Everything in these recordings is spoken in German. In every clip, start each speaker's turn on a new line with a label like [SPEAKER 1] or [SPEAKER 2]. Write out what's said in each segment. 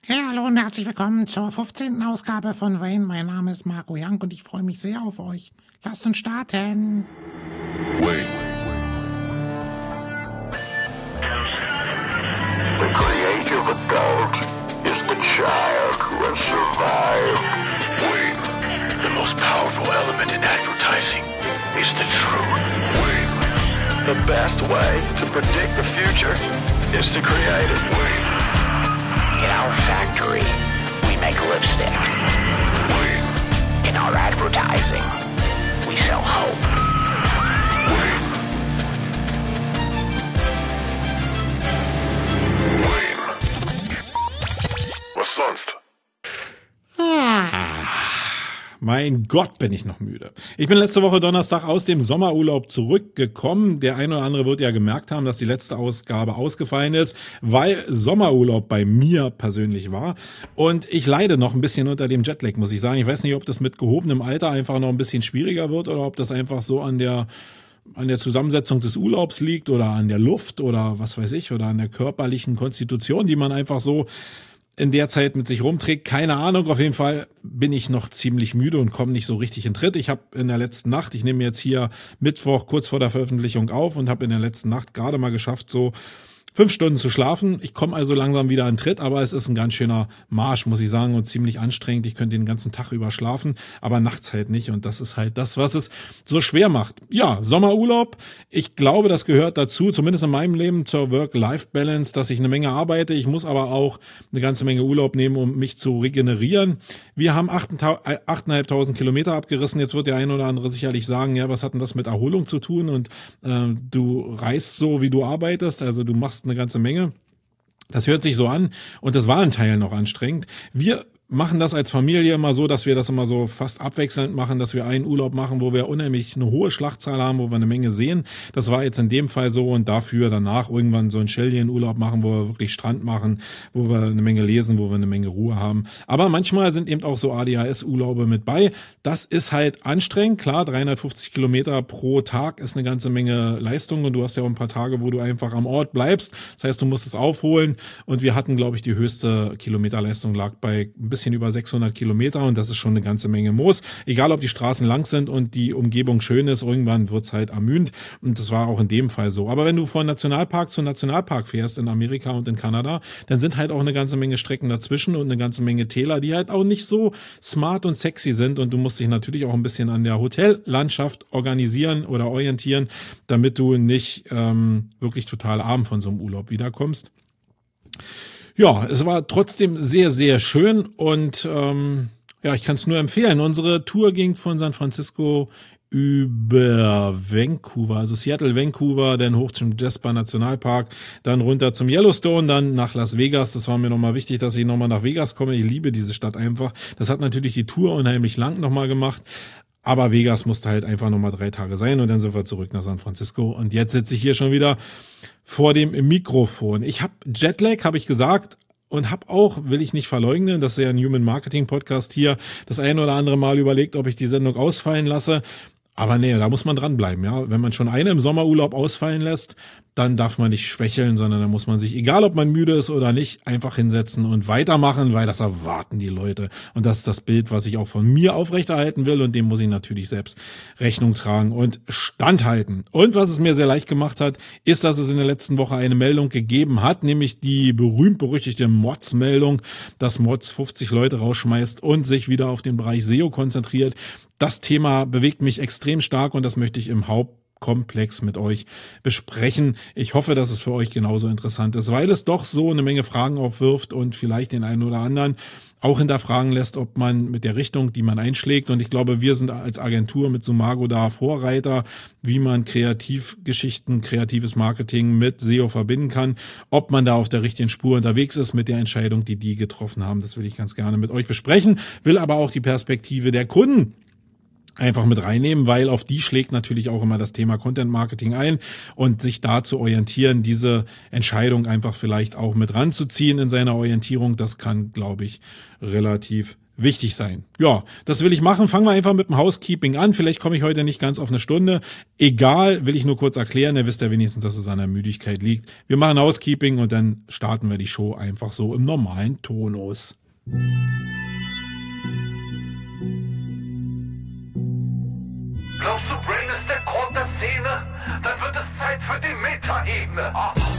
[SPEAKER 1] Hey, hallo und herzlich willkommen zur 15. Ausgabe von Wayne. Mein Name ist Marco Young und ich freue mich sehr auf euch. Lasst uns starten.
[SPEAKER 2] Wayne. The creative adult is the child who has survived. Wayne. The most powerful element in advertising is the truth. Wayne.
[SPEAKER 3] The best way to predict the future is to create it.
[SPEAKER 2] Wayne.
[SPEAKER 4] In our factory, we make lipstick.
[SPEAKER 2] Wayne.
[SPEAKER 4] In our advertising, we sell hope.
[SPEAKER 2] Wayne. Wayne. Was sonst?
[SPEAKER 5] Mein Gott, bin ich noch müde. Ich bin letzte Woche Donnerstag aus dem Sommerurlaub zurückgekommen. Der eine oder andere wird ja gemerkt haben, dass die letzte Ausgabe ausgefallen ist, weil Sommerurlaub bei mir persönlich war. Und ich leide noch ein bisschen unter dem Jetlag, muss ich sagen. Ich weiß nicht, ob das mit gehobenem Alter einfach noch ein bisschen schwieriger wird oder ob das einfach so an der Zusammensetzung des Urlaubs liegt oder an der Luft oder was weiß ich oder an der körperlichen Konstitution, die man einfach so in der Zeit mit sich rumträgt. Keine Ahnung, auf jeden Fall bin ich noch ziemlich müde und komme nicht so richtig in Tritt. Ich habe in der letzten Nacht, ich nehme jetzt hier Mittwoch kurz vor der Veröffentlichung auf und habe in der letzten Nacht gerade mal geschafft, so 5 Stunden zu schlafen. Ich komme also langsam wieder in Tritt, aber es ist ein ganz schöner Marsch, muss ich sagen, und ziemlich anstrengend. Ich könnte den ganzen Tag über schlafen, aber nachts halt nicht. Und das ist halt das, was es so schwer macht. Ja, Sommerurlaub. Ich glaube, das gehört dazu, zumindest in meinem Leben, zur Work-Life-Balance, dass ich eine Menge arbeite. Ich muss aber auch eine ganze Menge Urlaub nehmen, um mich zu regenerieren. Wir haben 8.500 Kilometer abgerissen. Jetzt wird der ein oder andere sicherlich sagen, ja, was hat denn das mit Erholung zu tun? Und du reist so, wie du arbeitest. Also du machst eine ganze Menge. Das hört sich so an und das war in Teilen noch anstrengend. Wir machen das als Familie immer so, dass wir das immer so fast abwechselnd machen, dass wir einen Urlaub machen, wo wir unheimlich eine hohe Schlachtzahl haben, wo wir eine Menge sehen. Das war jetzt in dem Fall so und dafür danach irgendwann so einen Chilean-Urlaub machen, wo wir wirklich Strand machen, wo wir eine Menge lesen, wo wir eine Menge Ruhe haben. Aber manchmal sind eben auch so ADHS-Urlaube mit bei. Das ist halt anstrengend. Klar, 350 Kilometer pro Tag ist eine ganze Menge Leistung und du hast ja auch ein paar Tage, wo du einfach am Ort bleibst. Das heißt, du musst es aufholen und wir hatten, glaube ich, die höchste Kilometerleistung lag bei ein bisschen über 600 Kilometer und das ist schon eine ganze Menge Moos. Egal, ob die Straßen lang sind und die Umgebung schön ist, irgendwann wird's halt ermüdend und das war auch in dem Fall so. Aber wenn du von Nationalpark zu Nationalpark fährst in Amerika und in Kanada, dann sind halt auch eine ganze Menge Strecken dazwischen und eine ganze Menge Täler, die halt auch nicht so smart und sexy sind und du musst dich natürlich auch ein bisschen an der Hotellandschaft organisieren oder orientieren, damit du nicht wirklich total arm von so einem Urlaub wiederkommst. Ja, es war trotzdem sehr, sehr schön und ja, ich kann es nur empfehlen. Unsere Tour ging von San Francisco über Vancouver, also Seattle, Vancouver, dann hoch zum Jasper Nationalpark, dann runter zum Yellowstone, dann nach Las Vegas. Das war mir nochmal wichtig, dass ich nochmal nach Vegas komme. Ich liebe diese Stadt einfach. Das hat natürlich die Tour unheimlich lang nochmal gemacht. Aber Vegas musste halt einfach nochmal 3 Tage sein und dann sind wir zurück nach San Francisco. Und jetzt sitze ich hier schon wieder vor dem Mikrofon. Ich habe Jetlag, habe ich gesagt, und habe auch, will ich nicht verleugnen, das ist ja ein Human Marketing Podcast hier, das ein oder andere Mal überlegt, ob ich die Sendung ausfallen lasse. Aber nee, da muss man dranbleiben, ja. Wenn man schon eine im Sommerurlaub ausfallen lässt, dann darf man nicht schwächeln, sondern dann muss man sich, egal ob man müde ist oder nicht, einfach hinsetzen und weitermachen, weil das erwarten die Leute. Und das ist das Bild, was ich auch von mir aufrechterhalten will und dem muss ich natürlich selbst Rechnung tragen und standhalten. Und was es mir sehr leicht gemacht hat, ist, dass es in der letzten Woche eine Meldung gegeben hat, nämlich die berühmt-berüchtigte Mods-Meldung, dass Mods 50 Leute rausschmeißt und sich wieder auf den Bereich SEO konzentriert. Das Thema bewegt mich extrem stark und das möchte ich im Hauptkomplex mit euch besprechen. Ich hoffe, dass es für euch genauso interessant ist, weil es doch so eine Menge Fragen aufwirft und vielleicht den einen oder anderen auch hinterfragen lässt, ob man mit der Richtung, die man einschlägt, und ich glaube, wir sind als Agentur mit Sumago da Vorreiter, wie man Kreativgeschichten, kreatives Marketing mit SEO verbinden kann, ob man da auf der richtigen Spur unterwegs ist mit der Entscheidung, die getroffen haben. Das will ich ganz gerne mit euch besprechen, will aber auch die Perspektive der Kunden einfach mit reinnehmen, weil auf die schlägt natürlich auch immer das Thema Content Marketing ein und sich da zu orientieren, diese Entscheidung einfach vielleicht auch mit ranzuziehen in seiner Orientierung, das kann, glaube ich, relativ wichtig sein. Ja, das will ich machen. Fangen wir einfach mit dem Housekeeping an. Vielleicht komme ich heute nicht ganz auf eine Stunde. Egal, will ich nur kurz erklären. Ihr wisst ja wenigstens, dass es an der Müdigkeit liegt. Wir machen Housekeeping und dann starten wir die Show einfach so im normalen Tonus.
[SPEAKER 2] Glaubst du, Brain ist der Grund der Szene? Dann wird es Zeit für die Meta-Ebene.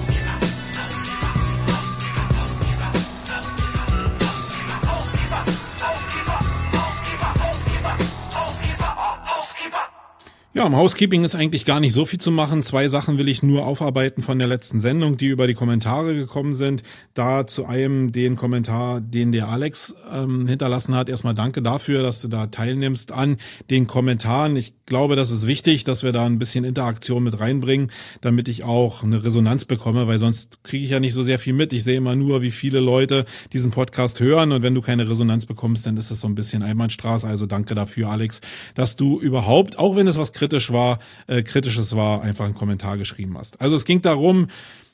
[SPEAKER 5] Ja, im Housekeeping ist eigentlich gar nicht so viel zu machen. 2 Sachen will ich nur aufarbeiten von der letzten Sendung, die über die Kommentare gekommen sind. Da zu einem den Kommentar, den der Alex hinterlassen hat. Erstmal danke dafür, dass du da teilnimmst an den Kommentaren. Ich glaube, das ist wichtig, dass wir da ein bisschen Interaktion mit reinbringen, damit ich auch eine Resonanz bekomme, weil sonst kriege ich ja nicht so sehr viel mit. Ich sehe immer nur, wie viele Leute diesen Podcast hören und wenn du keine Resonanz bekommst, dann ist es so ein bisschen Einbahnstraße. Also danke dafür, Alex, dass du überhaupt, auch wenn es was Kritisches war, einfach einen Kommentar geschrieben hast. Also es ging darum,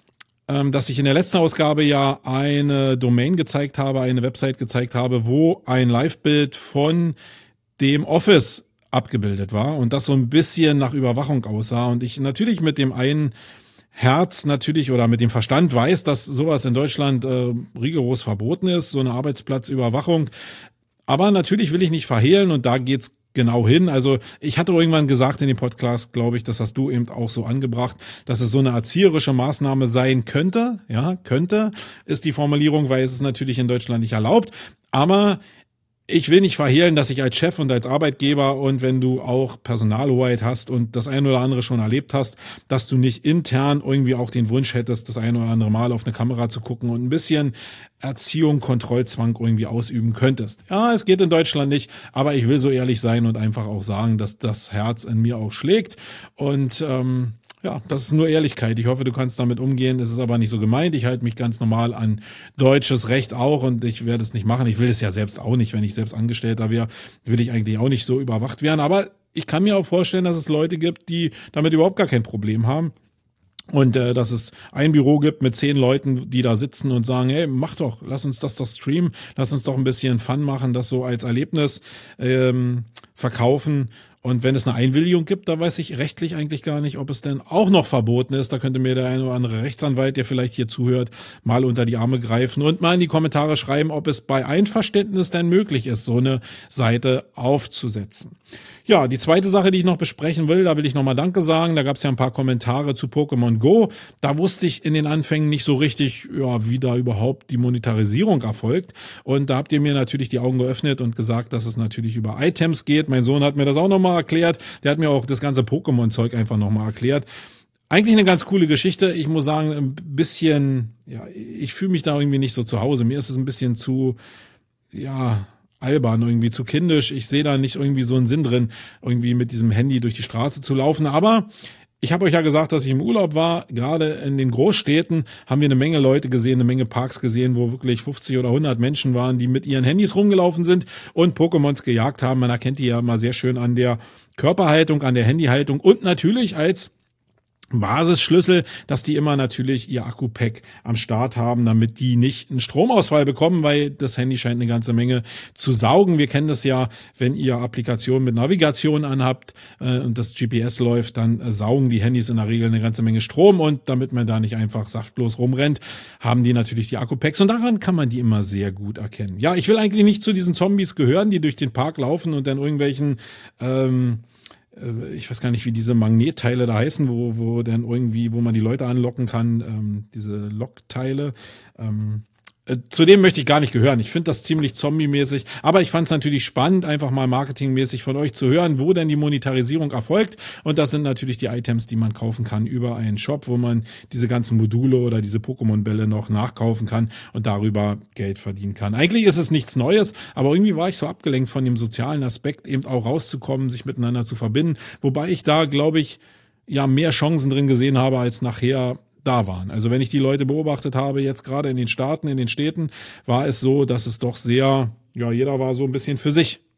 [SPEAKER 5] dass ich in der letzten Ausgabe ja eine Domain gezeigt habe, eine Website gezeigt habe, wo ein Live-Bild von dem Office abgebildet war und das so ein bisschen nach Überwachung aussah und ich natürlich mit dem einen Herz natürlich oder mit dem Verstand weiß, dass sowas in Deutschland rigoros verboten ist, so eine Arbeitsplatzüberwachung. Aber natürlich will ich nicht verhehlen und da geht's genau hin. Also ich hatte irgendwann gesagt in dem Podcast, glaube ich, das hast du eben auch so angebracht, dass es so eine erzieherische Maßnahme sein könnte. Ja, könnte ist die Formulierung, weil es ist natürlich in Deutschland nicht erlaubt. Aber ich will nicht verhehlen, dass ich als Chef und als Arbeitgeber und wenn du auch Personalhoheit hast und das ein oder andere schon erlebt hast, dass du nicht intern irgendwie auch den Wunsch hättest, das ein oder andere Mal auf eine Kamera zu gucken und ein bisschen Erziehung, Kontrollzwang irgendwie ausüben könntest. Ja, es geht in Deutschland nicht, aber ich will so ehrlich sein und einfach auch sagen, dass das Herz in mir auch schlägt und ja, das ist nur Ehrlichkeit. Ich hoffe, du kannst damit umgehen. Es ist aber nicht so gemeint. Ich halte mich ganz normal an deutsches Recht auch und ich werde es nicht machen. Ich will es ja selbst auch nicht. Wenn ich selbst Angestellter wäre, will ich eigentlich auch nicht so überwacht werden. Aber ich kann mir auch vorstellen, dass es Leute gibt, die damit überhaupt gar kein Problem haben. Und dass es ein Büro gibt mit 10 Leuten, die da sitzen und sagen, hey, mach doch, lass uns das doch streamen, lass uns doch ein bisschen Fun machen, das so als Erlebnis verkaufen. Und wenn es eine Einwilligung gibt, da weiß ich rechtlich eigentlich gar nicht, ob es denn auch noch verboten ist. Da könnte mir der eine oder andere Rechtsanwalt, der vielleicht hier zuhört, mal unter die Arme greifen und mal in die Kommentare schreiben, ob es bei Einverständnis denn möglich ist, so eine Seite aufzusetzen. Ja, die zweite Sache, die ich noch besprechen will, da will ich nochmal Danke sagen. Da gab es ja ein paar Kommentare zu Pokémon Go. Da wusste ich in den Anfängen nicht so richtig, ja, wie da überhaupt die Monetarisierung erfolgt. Und da habt ihr mir natürlich die Augen geöffnet und gesagt, dass es natürlich über Items geht. Mein Sohn hat mir das auch nochmal erklärt. Der hat mir auch das ganze Pokémon-Zeug einfach nochmal erklärt. Eigentlich eine ganz coole Geschichte. Ich muss sagen, ein bisschen, ja, ich fühle mich da irgendwie nicht so zu Hause. Mir ist es ein bisschen zu, ja, albern, irgendwie zu kindisch. Ich sehe da nicht irgendwie so einen Sinn drin, irgendwie mit diesem Handy durch die Straße zu laufen. Aber ich habe euch ja gesagt, dass ich im Urlaub war. Gerade in den Großstädten haben wir eine Menge Leute gesehen, eine Menge Parks gesehen, wo wirklich 50 oder 100 Menschen waren, die mit ihren Handys rumgelaufen sind und Pokémons gejagt haben. Man erkennt die ja mal sehr schön an der Körperhaltung, an der Handyhaltung und natürlich als Basisschlüssel, dass die immer natürlich ihr Akku-Pack am Start haben, damit die nicht einen Stromausfall bekommen, weil das Handy scheint eine ganze Menge zu saugen. Wir kennen das ja, wenn ihr Applikationen mit Navigation anhabt und das GPS läuft, dann saugen die Handys in der Regel eine ganze Menge Strom und damit man da nicht einfach saftlos rumrennt, haben die natürlich die Akku-Packs und daran kann man die immer sehr gut erkennen. Ja, ich will eigentlich nicht zu diesen Zombies gehören, die durch den Park laufen und dann irgendwelchen ich weiß gar nicht, wie diese Magnetteile da heißen, wo dann irgendwie, wo man die Leute anlocken kann, diese Lockteile. Zu dem möchte ich gar nicht gehören. Ich finde das ziemlich zombie-mäßig, aber ich fand es natürlich spannend, einfach mal marketingmäßig von euch zu hören, wo denn die Monetarisierung erfolgt. Und das sind natürlich die Items, die man kaufen kann über einen Shop, wo man diese ganzen Module oder diese Pokémon-Bälle noch nachkaufen kann und darüber Geld verdienen kann. Eigentlich ist es nichts Neues, aber irgendwie war ich so abgelenkt von dem sozialen Aspekt, eben auch rauszukommen, sich miteinander zu verbinden. Wobei ich da, glaube ich, ja mehr Chancen drin gesehen habe, als nachher da waren. Also wenn ich die Leute beobachtet habe, jetzt gerade in den Staaten, in den Städten, war es so, dass es doch sehr, ja, jeder war so ein bisschen für sich.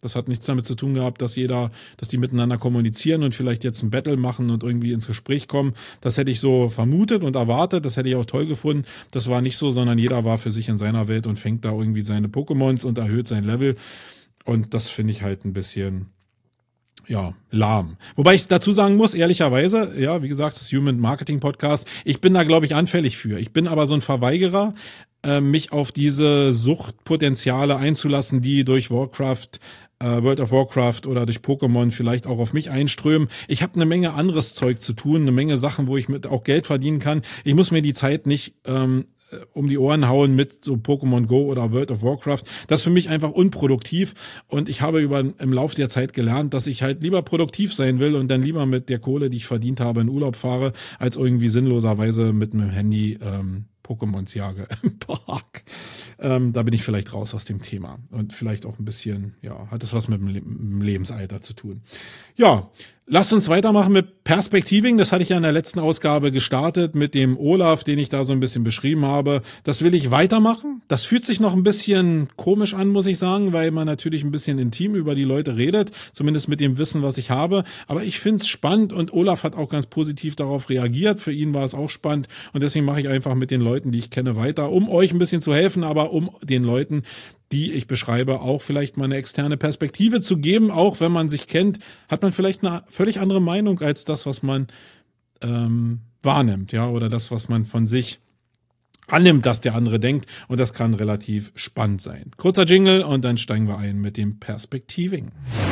[SPEAKER 5] Das hat nichts damit zu tun gehabt, dass die miteinander kommunizieren und vielleicht jetzt ein Battle machen und irgendwie ins Gespräch kommen. Das hätte ich so vermutet und erwartet. Das hätte ich auch toll gefunden. Das war nicht so, sondern jeder war für sich in seiner Welt und fängt da irgendwie seine Pokémons und erhöht sein Level. Und das finde ich halt ein bisschen, ja, lahm. Wobei ich dazu sagen muss, ehrlicherweise, ja, wie gesagt, das Human Marketing Podcast, ich bin da, glaube ich, anfällig für. Ich bin aber so ein Verweigerer, mich auf diese Suchtpotenziale einzulassen, die durch Warcraft, World of Warcraft oder durch Pokémon vielleicht auch auf mich einströmen. Ich habe eine Menge anderes Zeug zu tun, eine Menge Sachen, wo ich mit auch Geld verdienen kann. Ich muss mir die Zeit nicht um die Ohren hauen mit so Pokémon Go oder World of Warcraft. Das ist für mich einfach unproduktiv und ich habe im Lauf der Zeit gelernt, dass ich halt lieber produktiv sein will und dann lieber mit der Kohle, die ich verdient habe, in Urlaub fahre, als irgendwie sinnloserweise mit einem Handy Pokémons jage im Park. Da bin ich vielleicht raus aus dem Thema und vielleicht auch ein bisschen, ja, hat es was mit dem Lebensalter zu tun. Ja, lasst uns weitermachen mit Perspektiving. Das hatte ich ja in der letzten Ausgabe gestartet mit dem Olaf, den ich da so ein bisschen beschrieben habe. Das will ich weitermachen. Das fühlt sich noch ein bisschen komisch an, muss ich sagen, weil man natürlich ein bisschen intim über die Leute redet, zumindest mit dem Wissen, was ich habe. Aber ich finde es spannend und Olaf hat auch ganz positiv darauf reagiert. Für ihn war es auch spannend und deswegen mache ich einfach mit den Leuten, die ich kenne, weiter, um euch ein bisschen zu helfen, aber um den Leuten, die ich beschreibe, auch vielleicht mal eine externe Perspektive zu geben. Auch wenn man sich kennt, hat man vielleicht eine völlig andere Meinung als das, was man wahrnimmt, ja, oder das, was man von sich annimmt, dass der andere denkt. Und das kann relativ spannend sein. Kurzer Jingle und dann steigen wir ein mit dem Perspektiving.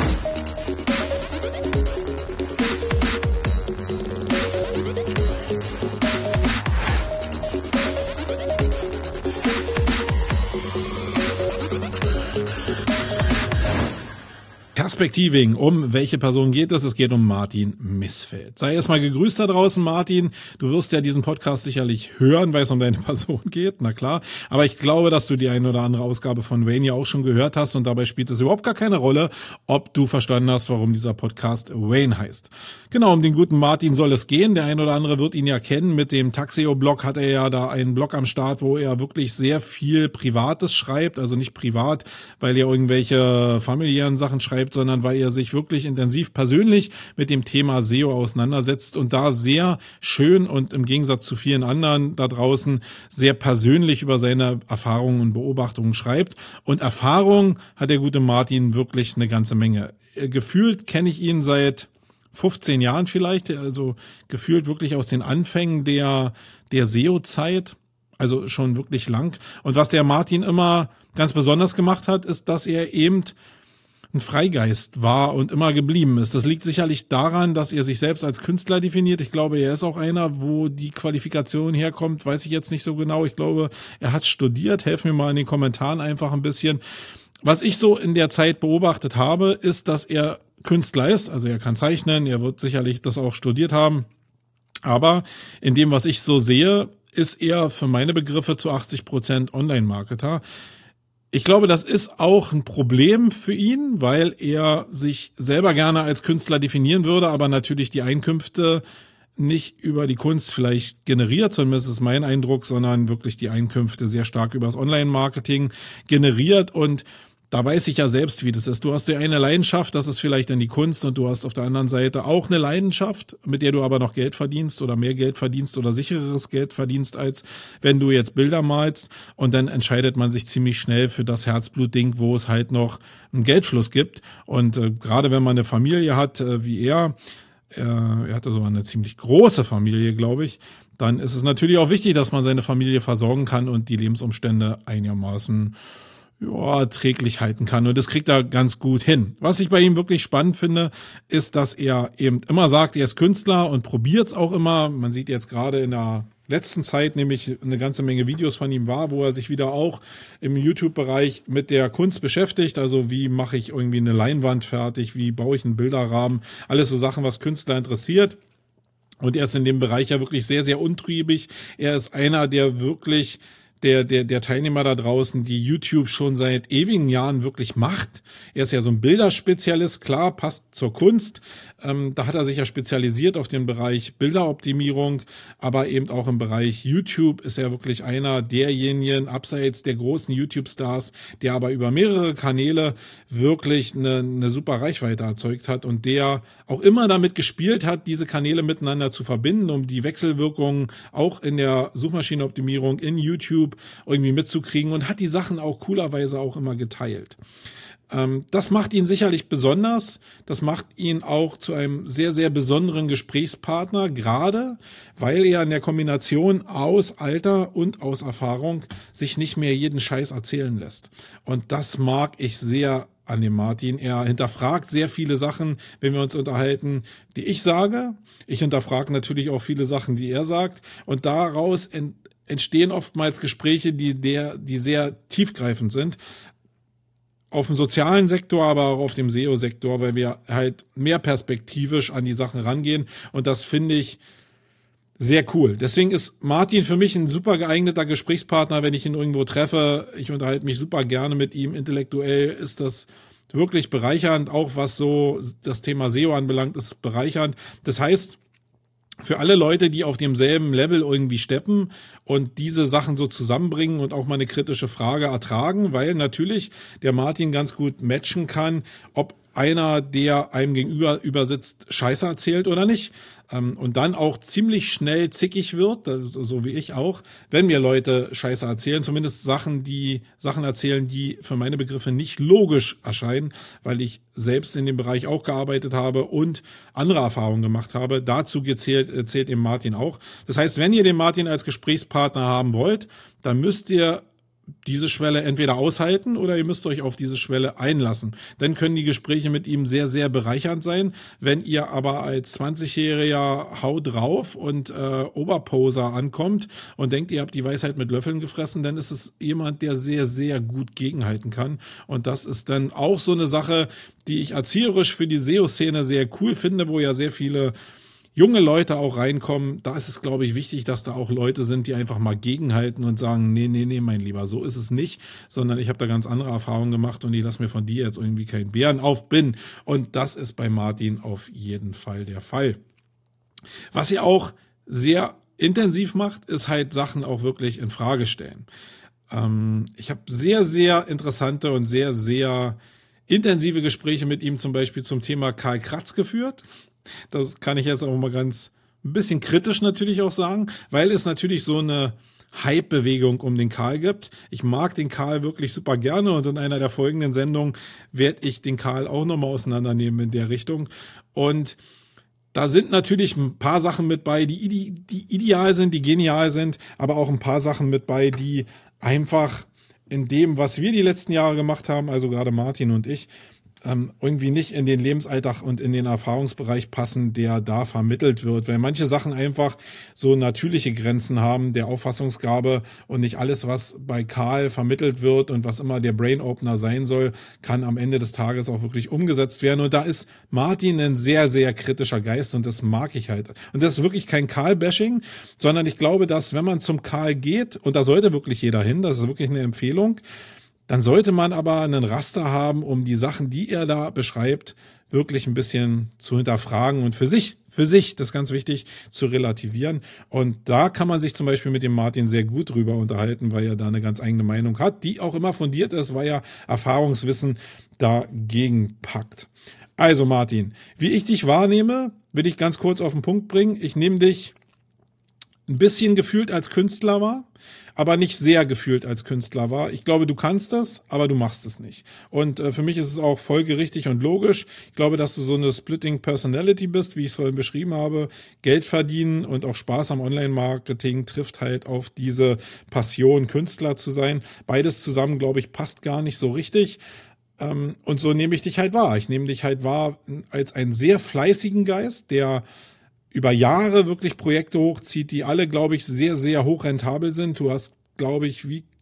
[SPEAKER 5] Perspektiving, um welche Person geht es? Es geht um Martin Missfeld. Sei erstmal gegrüßt da draußen, Martin. Du wirst ja diesen Podcast sicherlich hören, weil es um deine Person geht, na klar. Aber ich glaube, dass du die eine oder andere Ausgabe von Wayne ja auch schon gehört hast und dabei spielt es überhaupt gar keine Rolle, ob du verstanden hast, warum dieser Podcast Wayne heißt. Genau, um den guten Martin soll es gehen. Der eine oder andere wird ihn ja kennen. Mit dem Taxeo-Blog hat er ja da einen Blog am Start, wo er wirklich sehr viel Privates schreibt. Also nicht privat, weil er irgendwelche familiären Sachen schreibt, sondern weil er sich wirklich intensiv persönlich mit dem Thema SEO auseinandersetzt und da sehr schön und im Gegensatz zu vielen anderen da draußen sehr persönlich über seine Erfahrungen und Beobachtungen schreibt. Und Erfahrung hat der gute Martin wirklich eine ganze Menge. Gefühlt kenne ich ihn seit 15 Jahren vielleicht, also gefühlt wirklich aus den Anfängen der SEO-Zeit, also schon wirklich lang. Und was der Martin immer ganz besonders gemacht hat, ist, dass er eben ein Freigeist war und immer geblieben ist. Das liegt sicherlich daran, dass er sich selbst als Künstler definiert. Ich glaube, er ist auch einer, wo die Qualifikation herkommt, weiß ich jetzt nicht so genau. Ich glaube, er hat studiert. Helf mir mal in den Kommentaren einfach ein bisschen. Was ich so in der Zeit beobachtet habe, ist, dass er Künstler ist. Also er kann zeichnen, er wird sicherlich das auch studiert haben. Aber in dem, was ich so sehe, ist er für meine Begriffe zu 80% Online-Marketer. Ich glaube, das ist auch ein Problem für ihn, weil er sich selber gerne als Künstler definieren würde, aber natürlich die Einkünfte nicht über die Kunst vielleicht generiert, zumindest ist mein Eindruck, sondern wirklich die Einkünfte sehr stark über das Online-Marketing generiert. Und da weiß ich ja selbst, wie das ist. Du hast ja eine Leidenschaft, das ist vielleicht dann die Kunst, und du hast auf der anderen Seite auch eine Leidenschaft, mit der du aber noch Geld verdienst oder mehr Geld verdienst oder sichereres Geld verdienst, als wenn du jetzt Bilder malst. Und dann entscheidet man sich ziemlich schnell für das Herzblutding, wo es halt noch einen Geldfluss gibt. Und gerade wenn man eine Familie hat, wie er hatte so eine ziemlich große Familie, glaube ich, dann ist es natürlich auch wichtig, dass man seine Familie versorgen kann und die Lebensumstände einigermaßen erträglich halten kann. Und das kriegt er ganz gut hin. Was ich bei ihm wirklich spannend finde, ist, dass er eben immer sagt, er ist Künstler und probiert es auch immer. Man sieht jetzt gerade in der letzten Zeit nämlich eine ganze Menge Videos von ihm wo er sich wieder auch im YouTube-Bereich mit der Kunst beschäftigt. Also wie mache ich irgendwie eine Leinwand fertig, wie baue ich einen Bilderrahmen, alles so Sachen, was Künstler interessiert. Und er ist in dem Bereich ja wirklich sehr, sehr untriebig. Er ist einer, der wirklich der Teilnehmer da draußen, die YouTube schon seit ewigen Jahren wirklich macht. Er ist ja so ein Bilderspezialist, klar, passt zur Kunst. Da hat er sich ja spezialisiert auf den Bereich Bilderoptimierung, aber eben auch im Bereich YouTube ist er wirklich einer derjenigen, abseits der großen YouTube-Stars, der aber über mehrere Kanäle wirklich eine super Reichweite erzeugt hat und der auch immer damit gespielt hat, diese Kanäle miteinander zu verbinden, um die Wechselwirkungen auch in der Suchmaschinenoptimierung in YouTube irgendwie mitzukriegen und hat die Sachen auch coolerweise auch immer geteilt. Das macht ihn sicherlich besonders. Das macht ihn auch zu einem sehr, sehr besonderen Gesprächspartner, gerade weil er in der Kombination aus Alter und aus Erfahrung sich nicht mehr jeden Scheiß erzählen lässt. Und das mag ich sehr an dem Martin. Er hinterfragt sehr viele Sachen, wenn wir uns unterhalten, die ich sage. Ich hinterfrage natürlich auch viele Sachen, die er sagt. Und daraus entstehen oftmals Gespräche, die sehr tiefgreifend sind. Auf dem sozialen Sektor, aber auch auf dem SEO-Sektor, weil wir halt mehr perspektivisch an die Sachen rangehen. Und das finde ich sehr cool. Deswegen ist Martin für mich ein super geeigneter Gesprächspartner, wenn ich ihn irgendwo treffe. Ich unterhalte mich super gerne mit ihm. Intellektuell ist das wirklich bereichernd. Auch was so das Thema SEO anbelangt, ist bereichernd. Das heißt, für alle Leute, die auf demselben Level irgendwie steppen und diese Sachen so zusammenbringen und auch mal eine kritische Frage ertragen, weil natürlich der Martin ganz gut matchen kann, ob einer, der einem gegenüber sitzt, Scheiße erzählt oder nicht. Und dann auch ziemlich schnell zickig wird, so wie ich auch, wenn mir Leute Scheiße erzählen, zumindest Sachen erzählen, die für meine Begriffe nicht logisch erscheinen, weil ich selbst in dem Bereich auch gearbeitet habe und andere Erfahrungen gemacht habe. Dazu zählt eben Martin auch. Das heißt, wenn ihr den Martin als Gesprächspartner haben wollt, dann müsst ihr diese Schwelle entweder aushalten oder ihr müsst euch auf diese Schwelle einlassen. Dann können die Gespräche mit ihm sehr, sehr bereichernd sein. Wenn ihr aber als 20-Jähriger Hau drauf und Oberposer ankommt und denkt, ihr habt die Weisheit mit Löffeln gefressen, dann ist es jemand, der sehr, sehr gut gegenhalten kann. Und das ist dann auch so eine Sache, die ich erzieherisch für die SEO-Szene sehr cool finde, wo ja sehr viele junge Leute auch reinkommen. Da ist es, glaube ich, wichtig, dass da auch Leute sind, die einfach mal gegenhalten und sagen, nee, mein Lieber, so ist es nicht, sondern ich habe da ganz andere Erfahrungen gemacht und ich lasse mir von dir jetzt irgendwie keinen Bären aufbinden. Und das ist bei Martin auf jeden Fall der Fall. Was ihr auch sehr intensiv macht, ist halt Sachen auch wirklich in Frage stellen. Ich habe sehr, sehr interessante und sehr, sehr intensive Gespräche mit ihm zum Beispiel zum Thema Karl Kratz geführt. Das kann ich jetzt auch mal ganz ein bisschen kritisch natürlich auch sagen, weil es natürlich so eine Hype-Bewegung um den Karl gibt. Ich mag den Karl wirklich super gerne und in einer der folgenden Sendungen werde ich den Karl auch nochmal auseinandernehmen in der Richtung. Und da sind natürlich ein paar Sachen mit bei, die ideal sind, die genial sind, aber auch ein paar Sachen mit bei, die einfach in dem, was wir die letzten Jahre gemacht haben, also gerade Martin und ich, irgendwie nicht in den Lebensalltag und in den Erfahrungsbereich passen, der da vermittelt wird, weil manche Sachen einfach so natürliche Grenzen haben der Auffassungsgabe und nicht alles, was bei Karl vermittelt wird und was immer der Brain-Opener sein soll, kann am Ende des Tages auch wirklich umgesetzt werden. Und da ist Martin ein sehr, sehr kritischer Geist und das mag ich halt. Und das ist wirklich kein Karl-Bashing, sondern ich glaube, dass wenn man zum Karl geht, und da sollte wirklich jeder hin, das ist wirklich eine Empfehlung, dann sollte man aber einen Raster haben, um die Sachen, die er da beschreibt, wirklich ein bisschen zu hinterfragen und für sich, das ist ganz wichtig, zu relativieren. Und da kann man sich zum Beispiel mit dem Martin sehr gut drüber unterhalten, weil er da eine ganz eigene Meinung hat, die auch immer fundiert ist, weil er Erfahrungswissen dagegen packt. Also Martin, wie ich dich wahrnehme, will ich ganz kurz auf den Punkt bringen. Ich nehme dich ein bisschen gefühlt als Künstler wahr, aber nicht sehr gefühlt als Künstler wahr. Ich glaube, du kannst das, aber du machst es nicht. Und für mich ist es auch folgerichtig und logisch. Ich glaube, dass du so eine Splitting Personality bist, wie ich es vorhin beschrieben habe. Geld verdienen und auch Spaß am Online-Marketing trifft halt auf diese Passion, Künstler zu sein. Beides zusammen, glaube ich, passt gar nicht so richtig. Und so nehme ich dich halt wahr. Ich nehme dich halt wahr als einen sehr fleißigen Geist, der über Jahre wirklich Projekte hochzieht, die alle, glaube ich, sehr, sehr hoch rentabel sind. Du hast, glaube ich, wie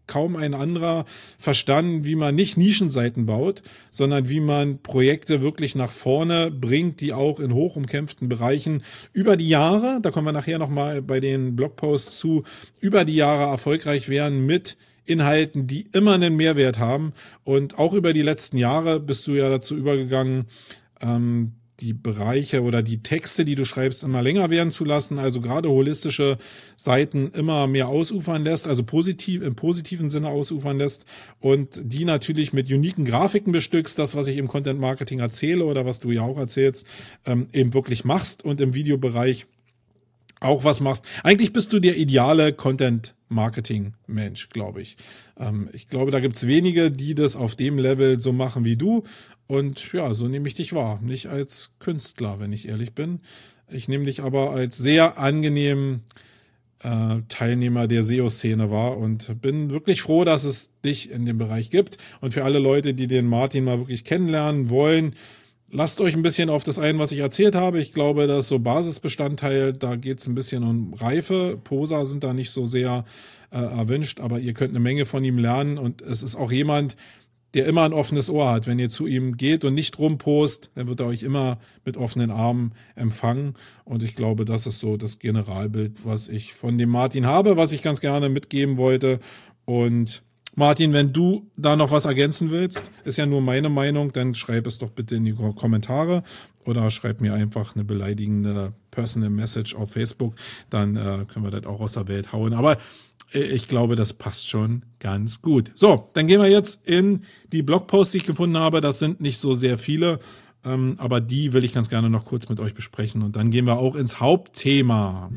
[SPEAKER 5] kaum ein anderer verstanden, wie man nicht Nischenseiten baut, sondern wie man Projekte wirklich nach vorne bringt, die auch in hoch umkämpften Bereichen über die Jahre, da kommen wir nachher nochmal bei den Blogposts zu, über die Jahre erfolgreich werden mit Inhalten, die immer einen Mehrwert haben. Und auch über die letzten Jahre bist du ja dazu übergegangen, die Bereiche oder die Texte, die du schreibst, immer länger werden zu lassen, also gerade holistische Seiten immer mehr ausufern lässt, also im positiven Sinne ausufern lässt und die natürlich mit uniken Grafiken bestückst, das, was ich im Content Marketing erzähle oder was du ja auch erzählst, eben wirklich machst und im Videobereich auch was machst. Eigentlich bist du der ideale Content-Marketing-Mensch, glaube ich. Ich glaube, da gibt's wenige, die das auf dem Level so machen wie du. Und ja, so nehme ich dich wahr. Nicht als Künstler, wenn ich ehrlich bin. Ich nehme dich aber als sehr angenehmen Teilnehmer der SEO-Szene wahr und bin wirklich froh, dass es dich in dem Bereich gibt. Und für alle Leute, die den Martin mal wirklich kennenlernen wollen, lasst euch ein bisschen auf das ein, was ich erzählt habe. Ich glaube, das ist so Basisbestandteil, da geht es ein bisschen um Reife. Poser sind da nicht so sehr erwünscht, aber ihr könnt eine Menge von ihm lernen und es ist auch jemand, der immer ein offenes Ohr hat. Wenn ihr zu ihm geht und nicht rumpost, dann wird er euch immer mit offenen Armen empfangen. Und ich glaube, das ist so das Generalbild, was ich von dem Martin habe, was ich ganz gerne mitgeben wollte. Und Martin, wenn du da noch was ergänzen willst, ist ja nur meine Meinung, dann schreib es doch bitte in die Kommentare oder schreib mir einfach eine beleidigende Personal Message auf Facebook, dann können wir das auch aus der Welt hauen. Aber ich glaube, das passt schon ganz gut. So, dann gehen wir jetzt in die Blogposts, die ich gefunden habe. Das sind nicht so sehr viele, aber die will ich ganz gerne noch kurz mit euch besprechen. Und dann gehen wir auch ins Hauptthema.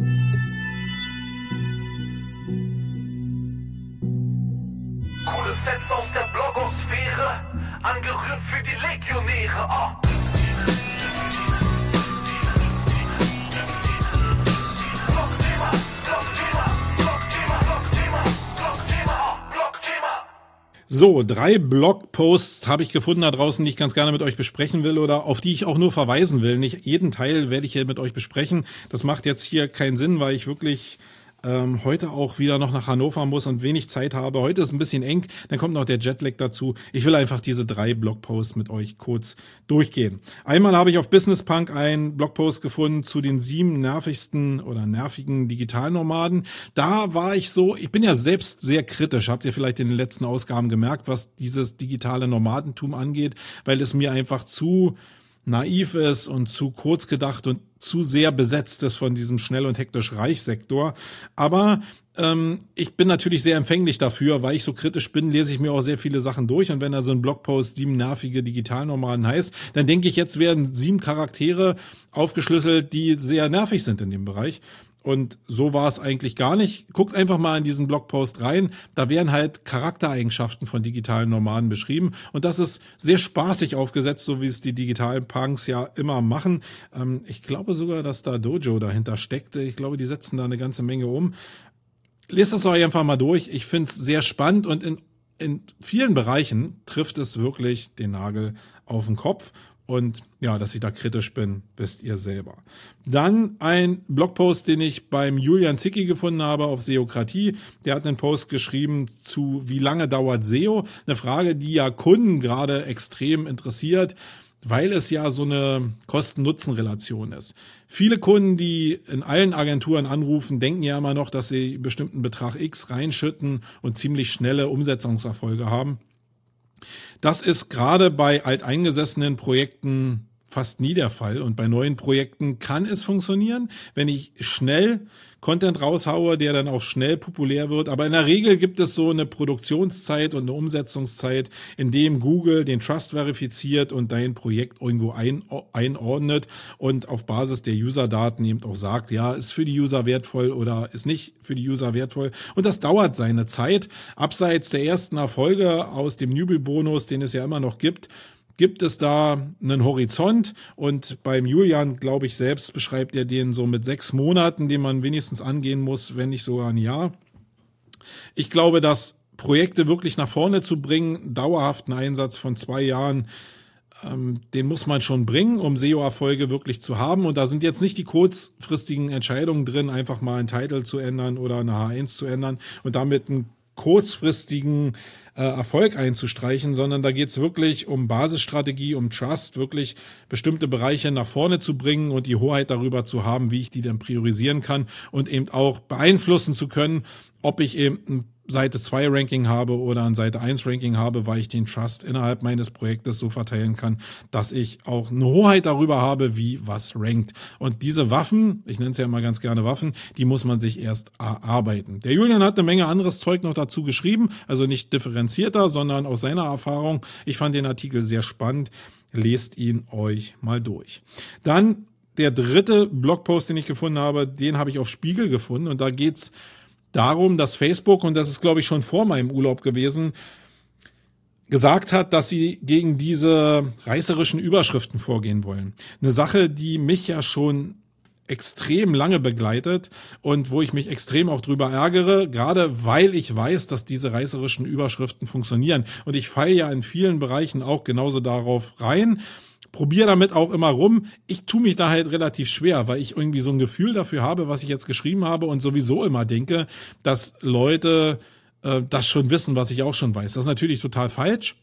[SPEAKER 2] Coole Sets aus der Blogosphäre, angerührt für die Legionäre.
[SPEAKER 5] So, 3 Blogposts habe ich gefunden da draußen, die ich ganz gerne mit euch besprechen will oder auf die ich auch nur verweisen will. Nicht jeden Teil werde ich hier mit euch besprechen. Das macht jetzt hier keinen Sinn, weil ich wirklich heute auch wieder noch nach Hannover muss und wenig Zeit habe. Heute ist ein bisschen eng, dann kommt noch der Jetlag dazu. Ich will einfach diese 3 Blogposts mit euch kurz durchgehen. Einmal habe ich auf Business Punk einen Blogpost gefunden zu den 7 nervigsten oder nervigen Digitalnomaden. Da war ich bin ja selbst sehr kritisch, habt ihr vielleicht in den letzten Ausgaben gemerkt, was dieses digitale Nomadentum angeht, weil es mir einfach zu naiv ist und zu kurz gedacht und zu sehr besetzt ist von diesem schnell und hektisch Reich-Sektor. Aber ich bin natürlich sehr empfänglich dafür, weil ich so kritisch bin, lese ich mir auch sehr viele Sachen durch. Und wenn da so ein Blogpost 7 nervige Digitalnomaden heißt, dann denke ich, jetzt werden 7 Charaktere aufgeschlüsselt, die sehr nervig sind in dem Bereich. Und so war es eigentlich gar nicht. Guckt einfach mal in diesen Blogpost rein. Da werden halt Charaktereigenschaften von digitalen Nomaden beschrieben. Und das ist sehr spaßig aufgesetzt, so wie es die digitalen Punks ja immer machen. Ich glaube sogar, dass da Dojo dahinter steckt. Ich glaube, die setzen da eine ganze Menge um. Lest es euch einfach mal durch. Ich finde es sehr spannend und in vielen Bereichen trifft es wirklich den Nagel auf den Kopf. Und ja, dass ich da kritisch bin, wisst ihr selber. Dann ein Blogpost, den ich beim Julian Zicki gefunden habe auf SEOkratie. Der hat einen Post geschrieben zu wie lange dauert SEO? Eine Frage, die ja Kunden gerade extrem interessiert, weil es ja so eine Kosten-Nutzen-Relation ist. Viele Kunden, die in allen Agenturen anrufen, denken ja immer noch, dass sie bestimmten Betrag X reinschütten und ziemlich schnelle Umsetzungserfolge haben. Das ist gerade bei alteingesessenen Projekten fast nie der Fall. Und bei neuen Projekten kann es funktionieren, wenn ich schnell Content raushaue, der dann auch schnell populär wird. Aber in der Regel gibt es so eine Produktionszeit und eine Umsetzungszeit, in dem Google den Trust verifiziert und dein Projekt irgendwo einordnet und auf Basis der User-Daten eben auch sagt, ja, ist für die User wertvoll oder ist nicht für die User wertvoll. Und das dauert seine Zeit. Abseits der ersten Erfolge aus dem Newbie-Bonus, den es ja immer noch gibt es da einen Horizont und beim Julian, glaube ich, selbst beschreibt er den so mit 6 Monaten, den man wenigstens angehen muss, wenn nicht sogar ein Jahr. Ich glaube, dass Projekte wirklich nach vorne zu bringen, dauerhaften Einsatz von 2 Jahren, den muss man schon bringen, um SEO-Erfolge wirklich zu haben. Und da sind jetzt nicht die kurzfristigen Entscheidungen drin, einfach mal einen Titel zu ändern oder eine H1 zu ändern und damit ein kurzfristigen Erfolg einzustreichen, sondern da geht es wirklich um Basisstrategie, um Trust, wirklich bestimmte Bereiche nach vorne zu bringen und die Hoheit darüber zu haben, wie ich die denn priorisieren kann und eben auch beeinflussen zu können, ob ich eben ein Seite 2 Ranking habe oder ein Seite 1 Ranking habe, weil ich den Trust innerhalb meines Projektes so verteilen kann, dass ich auch eine Hoheit darüber habe, wie was rankt. Und diese Waffen, ich nenne es ja immer ganz gerne Waffen, die muss man sich erst erarbeiten. Der Julian hat eine Menge anderes Zeug noch dazu geschrieben, also nicht differenzierter, sondern aus seiner Erfahrung. Ich fand den Artikel sehr spannend. Lest ihn euch mal durch. Dann der dritte Blogpost, den ich gefunden habe, den habe ich auf Spiegel gefunden und da geht's darum, dass Facebook, und das ist glaube ich schon vor meinem Urlaub gewesen, gesagt hat, dass sie gegen diese reißerischen Überschriften vorgehen wollen. Eine Sache, die mich ja schon extrem lange begleitet und wo ich mich extrem auch drüber ärgere, gerade weil ich weiß, dass diese reißerischen Überschriften funktionieren. Und ich falle ja in vielen Bereichen auch genauso darauf rein, probiere damit auch immer rum. Ich tue mich da halt relativ schwer, weil ich irgendwie so ein Gefühl dafür habe, was ich jetzt geschrieben habe und sowieso immer denke, dass Leute das schon wissen, was ich auch schon weiß. Das ist natürlich total falsch,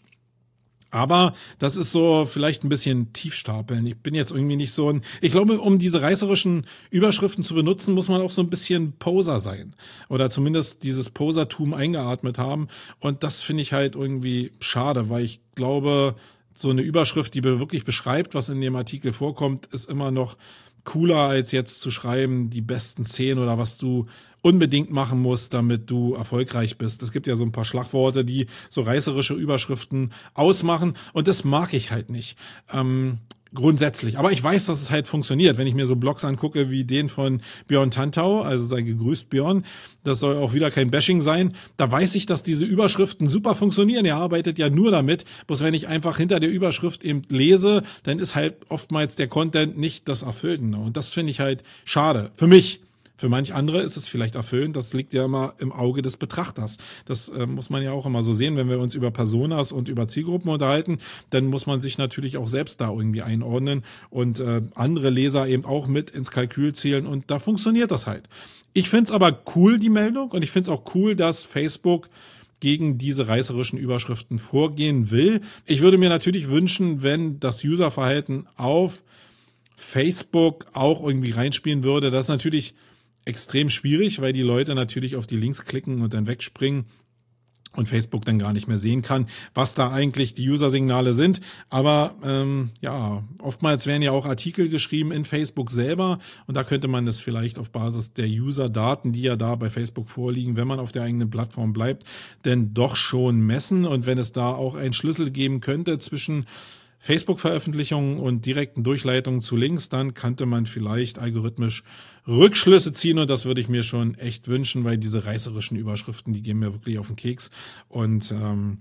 [SPEAKER 5] aber das ist so vielleicht ein bisschen tiefstapeln. Ich bin jetzt irgendwie nicht so ein... Ich glaube, um diese reißerischen Überschriften zu benutzen, muss man auch so ein bisschen Poser sein oder zumindest dieses Posertum eingeatmet haben und das finde ich halt irgendwie schade, weil ich glaube... So eine Überschrift, die wirklich beschreibt, was in dem Artikel vorkommt, ist immer noch cooler, als jetzt zu schreiben, die besten 10 oder was du unbedingt machen musst, damit du erfolgreich bist. Es gibt ja so ein paar Schlagworte, die so reißerische Überschriften ausmachen und das mag ich halt nicht. Grundsätzlich. Aber ich weiß, dass es halt funktioniert. Wenn ich mir so Blogs angucke wie den von Björn Tantau, also sei gegrüßt Björn, das soll auch wieder kein Bashing sein, da weiß ich, dass diese Überschriften super funktionieren. Er arbeitet ja nur damit, bloß wenn ich einfach hinter der Überschrift eben lese, dann ist halt oftmals der Content nicht das Erfüllende. Und das finde ich halt schade. Für mich. Für manch andere ist es vielleicht erfüllend, das liegt ja immer im Auge des Betrachters. Das muss man ja auch immer so sehen, wenn wir uns über Personas und über Zielgruppen unterhalten, dann muss man sich natürlich auch selbst da irgendwie einordnen und andere Leser eben auch mit ins Kalkül zählen und da funktioniert das halt. Ich finde es aber cool, die Meldung, und ich finde es auch cool, dass Facebook gegen diese reißerischen Überschriften vorgehen will. Ich würde mir natürlich wünschen, wenn das Userverhalten auf Facebook auch irgendwie reinspielen würde. Das ist natürlich extrem schwierig, weil die Leute natürlich auf die Links klicken und dann wegspringen und Facebook dann gar nicht mehr sehen kann, was da eigentlich die User-Signale sind. Aber ja, oftmals werden ja auch Artikel geschrieben in Facebook selber und da könnte man das vielleicht auf Basis der User-Daten, die ja da bei Facebook vorliegen, wenn man auf der eigenen Plattform bleibt, denn doch schon messen. Und wenn es da auch einen Schlüssel geben könnte zwischen Facebook-Veröffentlichungen und direkten Durchleitungen zu Links, dann könnte man vielleicht algorithmisch Rückschlüsse ziehen und das würde ich mir schon echt wünschen, weil diese reißerischen Überschriften, die gehen mir wirklich auf den Keks und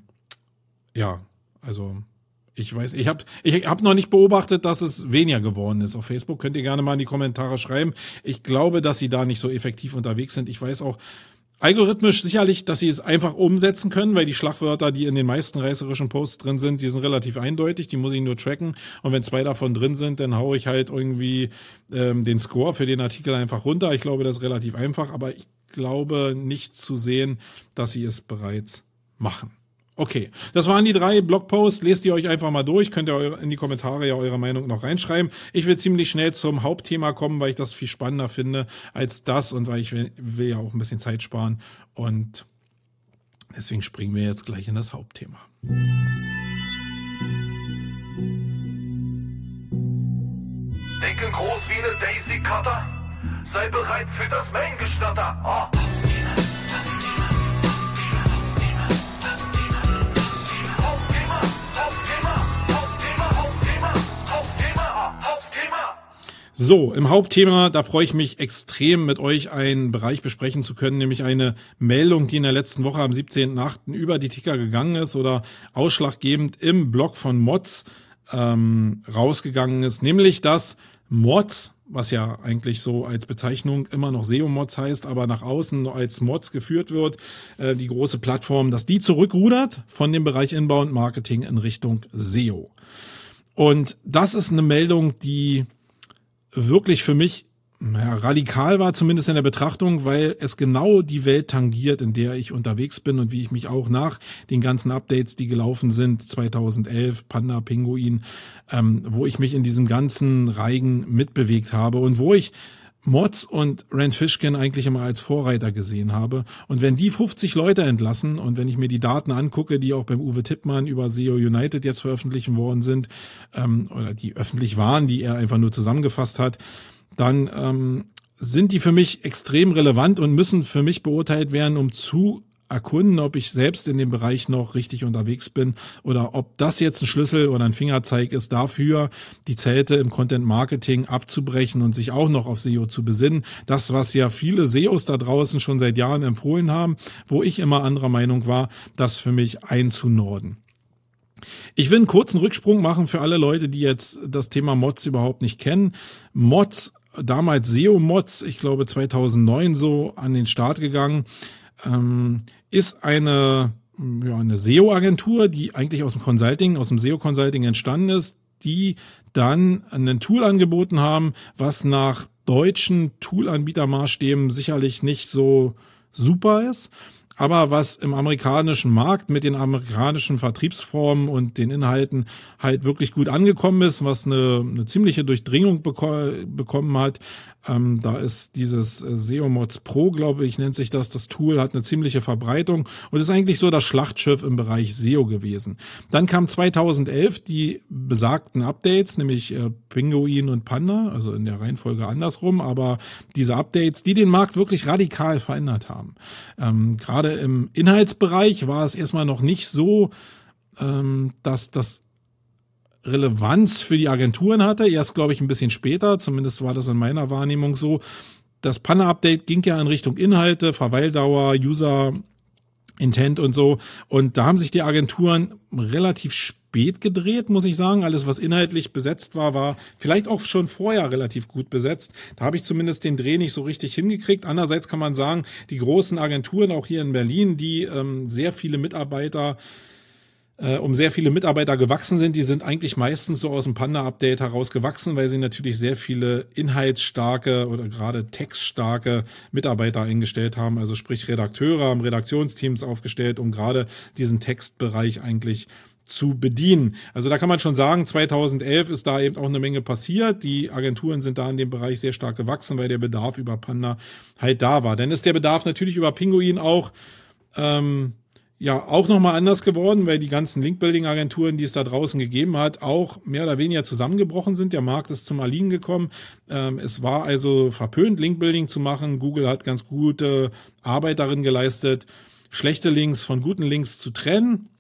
[SPEAKER 5] ja, also ich weiß, ich hab noch nicht beobachtet, dass es weniger geworden ist auf Facebook, könnt ihr gerne mal in die Kommentare schreiben. Ich glaube, dass sie da nicht so effektiv unterwegs sind. Ich weiß auch, algorithmisch sicherlich, dass sie es einfach umsetzen können, weil die Schlagwörter, die in den meisten reißerischen Posts drin sind, die sind relativ eindeutig, die muss ich nur tracken und wenn 2 davon drin sind, dann haue ich halt irgendwie den Score für den Artikel einfach runter. Ich glaube, das ist relativ einfach, aber ich glaube nicht zu sehen, dass sie es bereits machen. Okay, das waren die 3 Blogposts. Lest ihr euch einfach mal durch. Könnt ihr in die Kommentare ja eure Meinung noch reinschreiben. Ich will ziemlich schnell zum Hauptthema kommen, weil ich das viel spannender finde als das und weil ich will ja auch ein bisschen Zeit sparen. Und deswegen springen wir jetzt gleich in das Hauptthema.
[SPEAKER 2] Denken groß wie eine Daisy Cutter. Sei bereit für das Main-Gestatter. Oh.
[SPEAKER 5] So, im Hauptthema, da freue ich mich extrem, mit euch einen Bereich besprechen zu können, nämlich eine Meldung, die in der letzten Woche am 17.8. über die Ticker gegangen ist oder ausschlaggebend im Blog von Mods rausgegangen ist, nämlich dass Mods, was ja eigentlich so als Bezeichnung immer noch SEO-Mods heißt, aber nach außen als Mods geführt wird, die große Plattform, dass die zurückrudert von dem Bereich Inbound Marketing in Richtung SEO. Und das ist eine Meldung, die wirklich für mich radikal war, zumindest in der Betrachtung, weil es genau die Welt tangiert, in der ich unterwegs bin und wie ich mich auch nach den ganzen Updates, die gelaufen sind, 2011, Panda, Pinguin, wo ich mich in diesem ganzen Reigen mitbewegt habe und wo ich Mods und Rand Fishkin eigentlich immer als Vorreiter gesehen habe. Und wenn die 50 Leute entlassen und wenn ich mir die Daten angucke, die auch beim Uwe Tippmann über SEO United jetzt veröffentlicht worden sind, oder die öffentlich waren, die er einfach nur zusammengefasst hat, dann sind die für mich extrem relevant und müssen für mich beurteilt werden, um zu erkunden, ob ich selbst in dem Bereich noch richtig unterwegs bin oder ob das jetzt ein Schlüssel oder ein Fingerzeig ist dafür, die Zelte im Content Marketing abzubrechen und sich auch noch auf SEO zu besinnen. Das, was ja viele SEOs da draußen schon seit Jahren empfohlen haben, wo ich immer anderer Meinung war, das für mich einzunorden. Ich will einen kurzen Rücksprung machen für alle Leute, die jetzt das Thema Mods überhaupt nicht kennen. Mods, damals SEO-Mods, ich glaube 2009 so an den Start gegangen, ist eine SEO-Agentur, die eigentlich aus dem SEO-Consulting entstanden ist, die dann ein Tool angeboten haben, was nach deutschen Toolanbietermaßstäben sicherlich nicht so super ist, aber was im amerikanischen Markt mit den amerikanischen Vertriebsformen und den Inhalten halt wirklich gut angekommen ist, was eine ziemliche Durchdringung bekommen hat. Da ist dieses SEO Mods Pro, glaube ich, nennt sich das. Das Tool hat eine ziemliche Verbreitung und ist eigentlich so das Schlachtschiff im Bereich SEO gewesen. Dann kam 2011 die besagten Updates, nämlich Pinguin und Panda, also in der Reihenfolge andersrum, aber diese Updates, die den Markt wirklich radikal verändert haben. Gerade im Inhaltsbereich war es erstmal noch nicht so, dass das Relevanz für die Agenturen hatte. Erst, glaube ich, ein bisschen später, zumindest war das in meiner Wahrnehmung so. Das Panda-Update ging ja in Richtung Inhalte, Verweildauer, User Intent und so. Und da haben sich die Agenturen relativ spät gedreht, muss ich sagen. Alles, was inhaltlich besetzt war vielleicht auch schon vorher relativ gut besetzt. Da habe ich zumindest den Dreh nicht so richtig hingekriegt. Andererseits kann man sagen, die großen Agenturen, auch hier in Berlin, die sehr viele Mitarbeiter gewachsen sind, die sind eigentlich meistens so aus dem Panda-Update heraus gewachsen, weil sie natürlich sehr viele inhaltsstarke oder gerade textstarke Mitarbeiter eingestellt haben, also sprich Redakteure, haben Redaktionsteams aufgestellt, um gerade diesen Textbereich eigentlich zu bedienen. Also da kann man schon sagen, 2011 ist da eben auch eine Menge passiert. Die Agenturen sind da in dem Bereich sehr stark gewachsen, weil der Bedarf über Panda halt da war. Dann ist der Bedarf natürlich über Pinguin auch nochmal anders geworden, weil die ganzen Link-Building-Agenturen, die es da draußen gegeben hat, auch mehr oder weniger zusammengebrochen sind. Der Markt ist zum Erliegen gekommen. Es war also verpönt, Link-Building zu machen. Google hat ganz gute Arbeit darin geleistet, schlechte Links von guten Links zu trennen.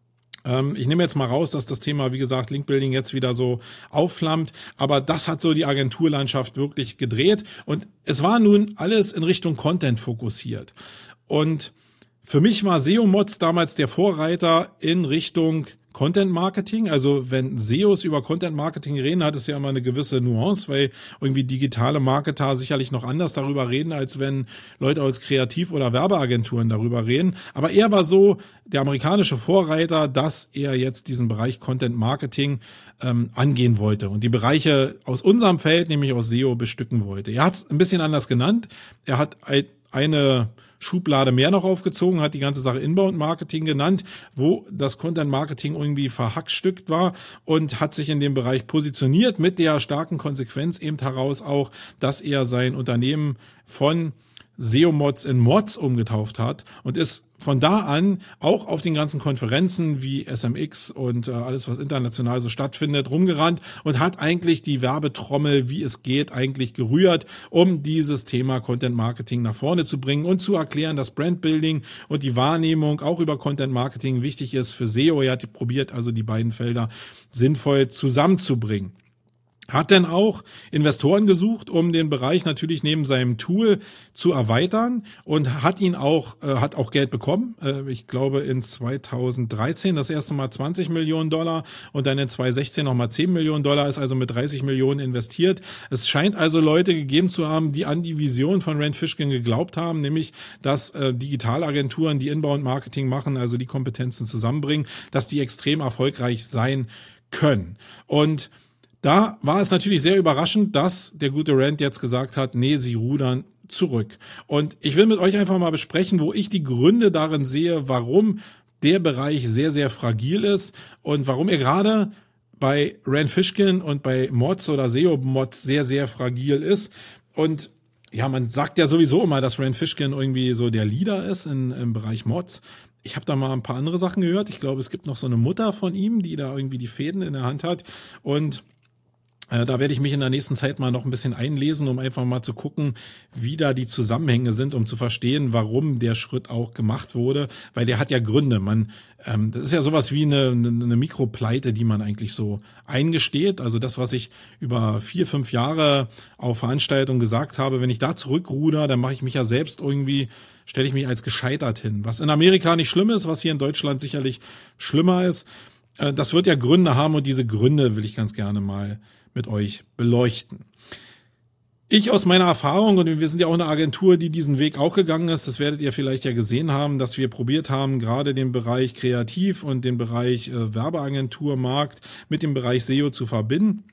[SPEAKER 5] Ich nehme jetzt mal raus, dass das Thema, wie gesagt, Link-Building jetzt wieder so aufflammt, aber das hat so die Agenturlandschaft wirklich gedreht und es war nun alles in Richtung Content fokussiert. Und für mich war SEO Mods damals der Vorreiter in Richtung Content Marketing. Also wenn SEOs über Content Marketing reden, hat es ja immer eine gewisse Nuance, weil irgendwie digitale Marketer sicherlich noch anders darüber reden, als wenn Leute aus Kreativ- oder Werbeagenturen darüber reden. Aber er war so der amerikanische Vorreiter, dass er jetzt diesen Bereich Content Marketing angehen wollte und die Bereiche aus unserem Feld, nämlich aus SEO, bestücken wollte. Er hat es ein bisschen anders genannt. Er hat eine Schublade mehr noch aufgezogen, hat die ganze Sache Inbound-Marketing genannt, wo das Content-Marketing irgendwie verhackstückt war und hat sich in dem Bereich positioniert mit der starken Konsequenz eben heraus auch, dass er sein Unternehmen von SEO-Mods in Mods umgetauft hat und ist von da an auch auf den ganzen Konferenzen wie SMX und alles, was international so stattfindet, rumgerannt und hat eigentlich die Werbetrommel, wie es geht, eigentlich gerührt, um dieses Thema Content Marketing nach vorne zu bringen und zu erklären, dass Brandbuilding und die Wahrnehmung auch über Content Marketing wichtig ist für SEO. Er hat probiert, also die beiden Felder sinnvoll zusammenzubringen. Hat dann auch Investoren gesucht, um den Bereich natürlich neben seinem Tool zu erweitern und hat auch Geld bekommen. Ich glaube in 2013 das erste Mal $20 Millionen und dann in 2016 nochmal $10 Millionen, ist also mit 30 Millionen investiert. Es scheint also Leute gegeben zu haben, die an die Vision von Rand Fishkin geglaubt haben, nämlich dass Digitalagenturen, die Inbound-Marketing machen, also die Kompetenzen zusammenbringen, dass die extrem erfolgreich sein können. Und da war es natürlich sehr überraschend, dass der gute Rand jetzt gesagt hat, nee, sie rudern zurück. Und ich will mit euch einfach mal besprechen, wo ich die Gründe darin sehe, warum der Bereich sehr, sehr fragil ist und warum er gerade bei Rand Fishkin und bei Mods oder SEO-Mods sehr, sehr fragil ist. Und ja, man sagt ja sowieso immer, dass Rand Fishkin irgendwie so der Leader ist im Bereich Mods. Ich habe da mal ein paar andere Sachen gehört. Ich glaube, es gibt noch so eine Mutter von ihm, die da irgendwie die Fäden in der Hand hat. Und da werde ich mich in der nächsten Zeit mal noch ein bisschen einlesen, um einfach mal zu gucken, wie da die Zusammenhänge sind, um zu verstehen, warum der Schritt auch gemacht wurde. Weil der hat ja Gründe. Das ist ja sowas wie eine Mikropleite, die man eigentlich so eingesteht. Also das, was ich über 4-5 Jahre auf Veranstaltungen gesagt habe, wenn ich da zurückruder, dann mache ich mich ja selbst irgendwie, stelle ich mich als gescheitert hin. Was in Amerika nicht schlimm ist, was hier in Deutschland sicherlich schlimmer ist. Das wird ja Gründe haben und diese Gründe will ich ganz gerne mal mit euch beleuchten. Ich aus meiner Erfahrung, und wir sind ja auch eine Agentur, die diesen Weg auch gegangen ist, das werdet ihr vielleicht ja gesehen haben, dass wir probiert haben, gerade den Bereich Kreativ und den Bereich Werbeagenturmarkt mit dem Bereich SEO zu verbinden.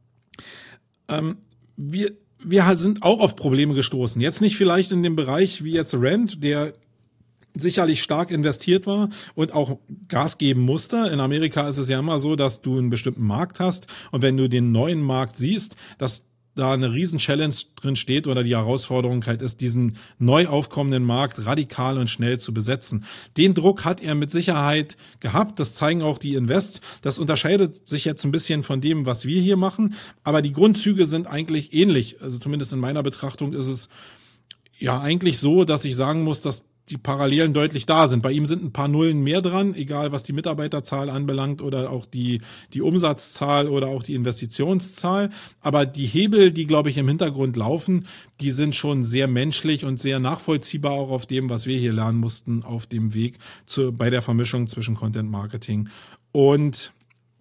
[SPEAKER 5] Wir sind auch auf Probleme gestoßen. Jetzt nicht vielleicht in dem Bereich wie jetzt Rand, der sicherlich stark investiert war und auch Gas geben musste. In Amerika ist es ja immer so, dass du einen bestimmten Markt hast und wenn du den neuen Markt siehst, dass da eine riesen Challenge drin steht oder die Herausforderung halt ist, diesen neu aufkommenden Markt radikal und schnell zu besetzen. Den Druck hat er mit Sicherheit gehabt, das zeigen auch die Invests. Das unterscheidet sich jetzt ein bisschen von dem, was wir hier machen, aber die Grundzüge sind eigentlich ähnlich. Also zumindest in meiner Betrachtung ist es ja eigentlich so, dass ich sagen muss, dass die Parallelen deutlich da sind. Bei ihm sind ein paar Nullen mehr dran, egal was die Mitarbeiterzahl anbelangt oder auch die Umsatzzahl oder auch die Investitionszahl. Aber die Hebel, die, glaube ich, im Hintergrund laufen, die sind schon sehr menschlich und sehr nachvollziehbar auch auf dem, was wir hier lernen mussten auf dem Weg bei der Vermischung zwischen Content Marketing und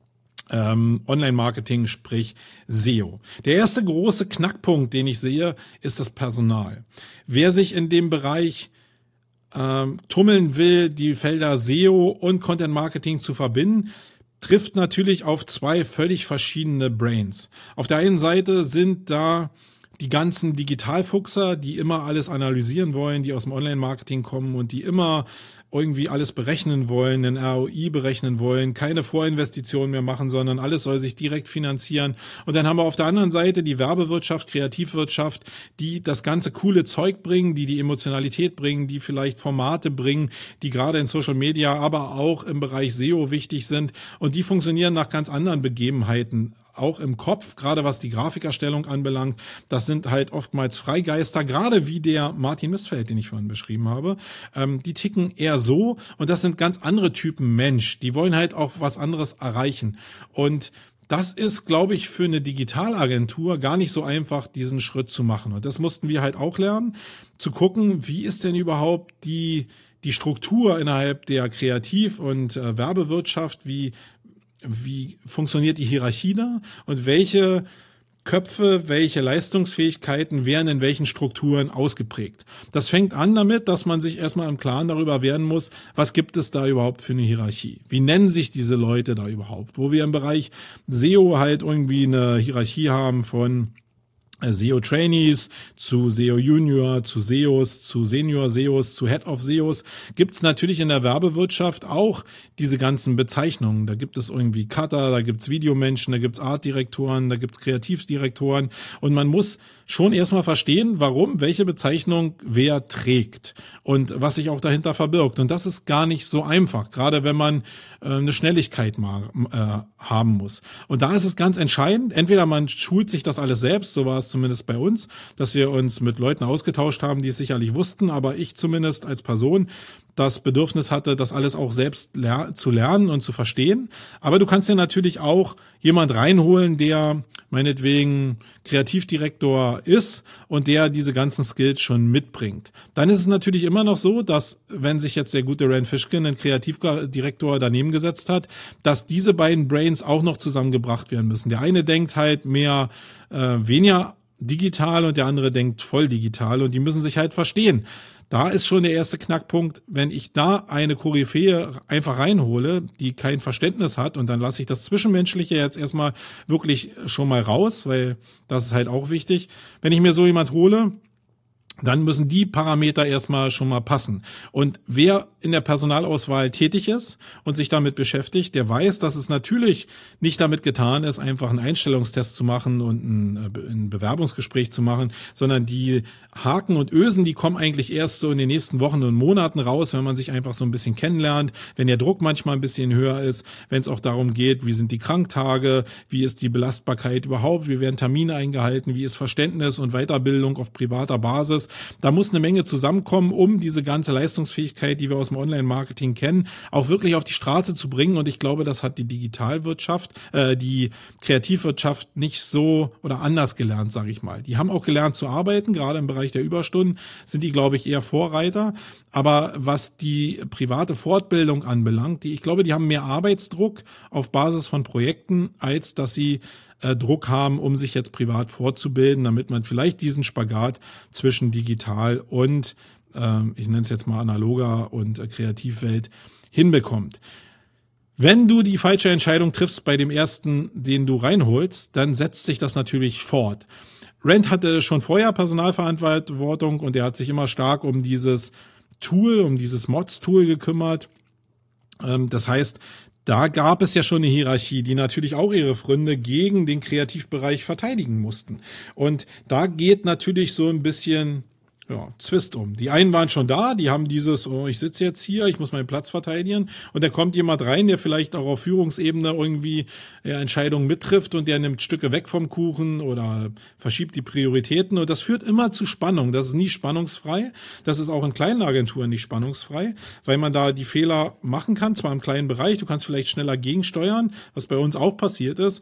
[SPEAKER 5] Online-Marketing, sprich SEO. Der erste große Knackpunkt, den ich sehe, ist das Personal. Wer sich in dem Bereich tummeln will, die Felder SEO und Content Marketing zu verbinden, trifft natürlich auf zwei völlig verschiedene Brains. Auf der einen Seite sind da die ganzen Digitalfuchser, die immer alles analysieren wollen, die aus dem Online-Marketing kommen und die immer irgendwie alles berechnen wollen, den ROI berechnen wollen, keine Vorinvestitionen mehr machen, sondern alles soll sich direkt finanzieren. Und dann haben wir auf der anderen Seite die Werbewirtschaft, Kreativwirtschaft, die das ganze coole Zeug bringen, die Emotionalität bringen, die vielleicht Formate bringen, die gerade in Social Media, aber auch im Bereich SEO wichtig sind. Und die funktionieren nach ganz anderen Begebenheiten. Auch im Kopf, gerade was die Grafikerstellung anbelangt, das sind halt oftmals Freigeister, gerade wie der Martin Missfeld, den ich vorhin beschrieben habe. Die ticken eher so und das sind ganz andere Typen Mensch. Die wollen halt auch was anderes erreichen. Und das ist, glaube ich, für eine Digitalagentur gar nicht so einfach, diesen Schritt zu machen. Und das mussten wir halt auch lernen, zu gucken, wie ist denn überhaupt die Struktur innerhalb der Kreativ- und Werbewirtschaft, wie funktioniert die Hierarchie da und welche Köpfe, welche Leistungsfähigkeiten werden in welchen Strukturen ausgeprägt. Das fängt an damit, dass man sich erstmal im Klaren darüber werden muss, was gibt es da überhaupt für eine Hierarchie? Wie nennen sich diese Leute da überhaupt? Wo wir im Bereich SEO halt irgendwie eine Hierarchie haben von SEO-Trainees zu SEO-Junior, zu SEOs, zu Senior-SEOs, zu Head-of-SEOs, gibt's natürlich in der Werbewirtschaft auch diese ganzen Bezeichnungen. Da gibt es irgendwie Cutter, da gibt's Videomenschen, da gibt's Artdirektoren, da gibt's Kreativdirektoren und man muss schon erstmal verstehen, warum, welche Bezeichnung wer trägt und was sich auch dahinter verbirgt. Und das ist gar nicht so einfach, gerade wenn man eine Schnelligkeit mal haben muss. Und da ist es ganz entscheidend, entweder man schult sich das alles selbst, so war es zumindest bei uns, dass wir uns mit Leuten ausgetauscht haben, die es sicherlich wussten, aber ich zumindest als Person das Bedürfnis hatte, das alles auch selbst zu lernen und zu verstehen. Aber du kannst dir natürlich auch jemand reinholen, der meinetwegen Kreativdirektor ist und der diese ganzen Skills schon mitbringt. Dann ist es natürlich immer noch so, dass, wenn sich jetzt der gute Rand Fishkin, ein Kreativdirektor, daneben gesetzt hat, dass diese beiden Brains auch noch zusammengebracht werden müssen. Der eine denkt halt weniger digital und der andere denkt voll digital und die müssen sich halt verstehen. da ist schon der erste Knackpunkt, wenn ich da eine Koryphäe einfach reinhole, die kein Verständnis hat, und dann lasse ich das Zwischenmenschliche jetzt erstmal wirklich schon mal raus, weil das ist halt auch wichtig. Wenn ich mir so jemand hole, dann müssen die Parameter erstmal schon mal passen. Und wer in der Personalauswahl tätig ist und sich damit beschäftigt, der weiß, dass es natürlich nicht damit getan ist, einfach einen Einstellungstest zu machen und ein Bewerbungsgespräch zu machen, sondern die Haken und Ösen, die kommen eigentlich erst so in den nächsten Wochen und Monaten raus, wenn man sich einfach so ein bisschen kennenlernt, wenn der Druck manchmal ein bisschen höher ist, wenn es auch darum geht, wie sind die Kranktage, wie ist die Belastbarkeit überhaupt, wie werden Termine eingehalten, wie ist Verständnis und Weiterbildung auf privater Basis. Da muss eine Menge zusammenkommen, um diese ganze Leistungsfähigkeit, die wir aus dem Online-Marketing kennen, auch wirklich auf die Straße zu bringen. Und ich glaube, das hat die Digitalwirtschaft, die Kreativwirtschaft nicht so oder anders gelernt, sage ich mal. Die haben auch gelernt zu arbeiten, gerade im Bereich der Überstunden sind die, glaube ich, eher Vorreiter. Aber was die private Fortbildung anbelangt, ich glaube, die haben mehr Arbeitsdruck auf Basis von Projekten, als dass sie Druck haben, um sich jetzt privat fortzubilden, damit man vielleicht diesen Spagat zwischen digital und, ich nenne es jetzt mal analoger und Kreativwelt hinbekommt. Wenn du die falsche Entscheidung triffst bei dem ersten, den du reinholst, dann setzt sich das natürlich fort. Rand hatte schon vorher Personalverantwortung und er hat sich immer stark um dieses Tool, um dieses Mods-Tool gekümmert. Das heißt, da gab es ja schon eine Hierarchie, die natürlich auch ihre Pfründe gegen den Kreativbereich verteidigen mussten. Und da geht natürlich so ein bisschen Zwist um. Die einen waren schon da, die haben dieses, ich sitze jetzt hier, ich muss meinen Platz verteidigen, und da kommt jemand rein, der vielleicht auch auf Führungsebene irgendwie Entscheidungen mittrifft und der nimmt Stücke weg vom Kuchen oder verschiebt die Prioritäten, und das führt immer zu Spannung. Das ist nie spannungsfrei. Das ist auch in kleinen Agenturen nicht spannungsfrei, weil man da die Fehler machen kann, zwar im kleinen Bereich, du kannst vielleicht schneller gegensteuern, was bei uns auch passiert ist,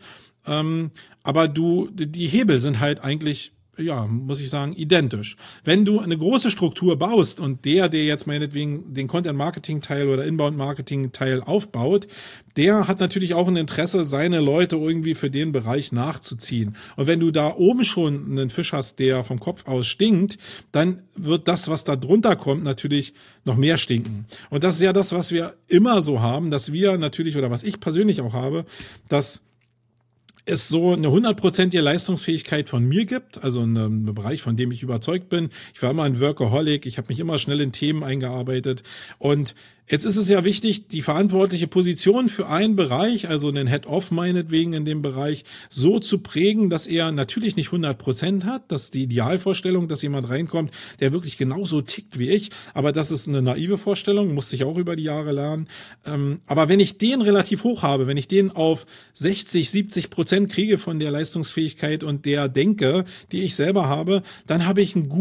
[SPEAKER 5] aber die Hebel sind halt eigentlich, muss ich sagen, identisch. Wenn du eine große Struktur baust und der jetzt meinetwegen den Content-Marketing-Teil oder Inbound-Marketing-Teil aufbaut, der hat natürlich auch ein Interesse, seine Leute irgendwie für den Bereich nachzuziehen. Und wenn du da oben schon einen Fisch hast, der vom Kopf aus stinkt, dann wird das, was da drunter kommt, natürlich noch mehr stinken. Und das ist ja das, was wir immer so haben, dass wir natürlich, oder was ich persönlich auch habe, dass es so eine 100%ige Leistungsfähigkeit von mir gibt, also in einem Bereich, von dem ich überzeugt bin. Ich war immer ein Workaholic, ich habe mich immer schnell in Themen eingearbeitet, und jetzt ist es ja wichtig, die verantwortliche Position für einen Bereich, also einen Head-Off meinetwegen in dem Bereich, so zu prägen, dass er natürlich nicht 100% hat. Das ist die Idealvorstellung, dass jemand reinkommt, der wirklich genauso tickt wie ich. Aber das ist eine naive Vorstellung, musste ich auch über die Jahre lernen. Aber wenn ich den relativ hoch habe, wenn ich den auf 60-70% kriege von der Leistungsfähigkeit und der Denke, die ich selber habe, dann habe ich eine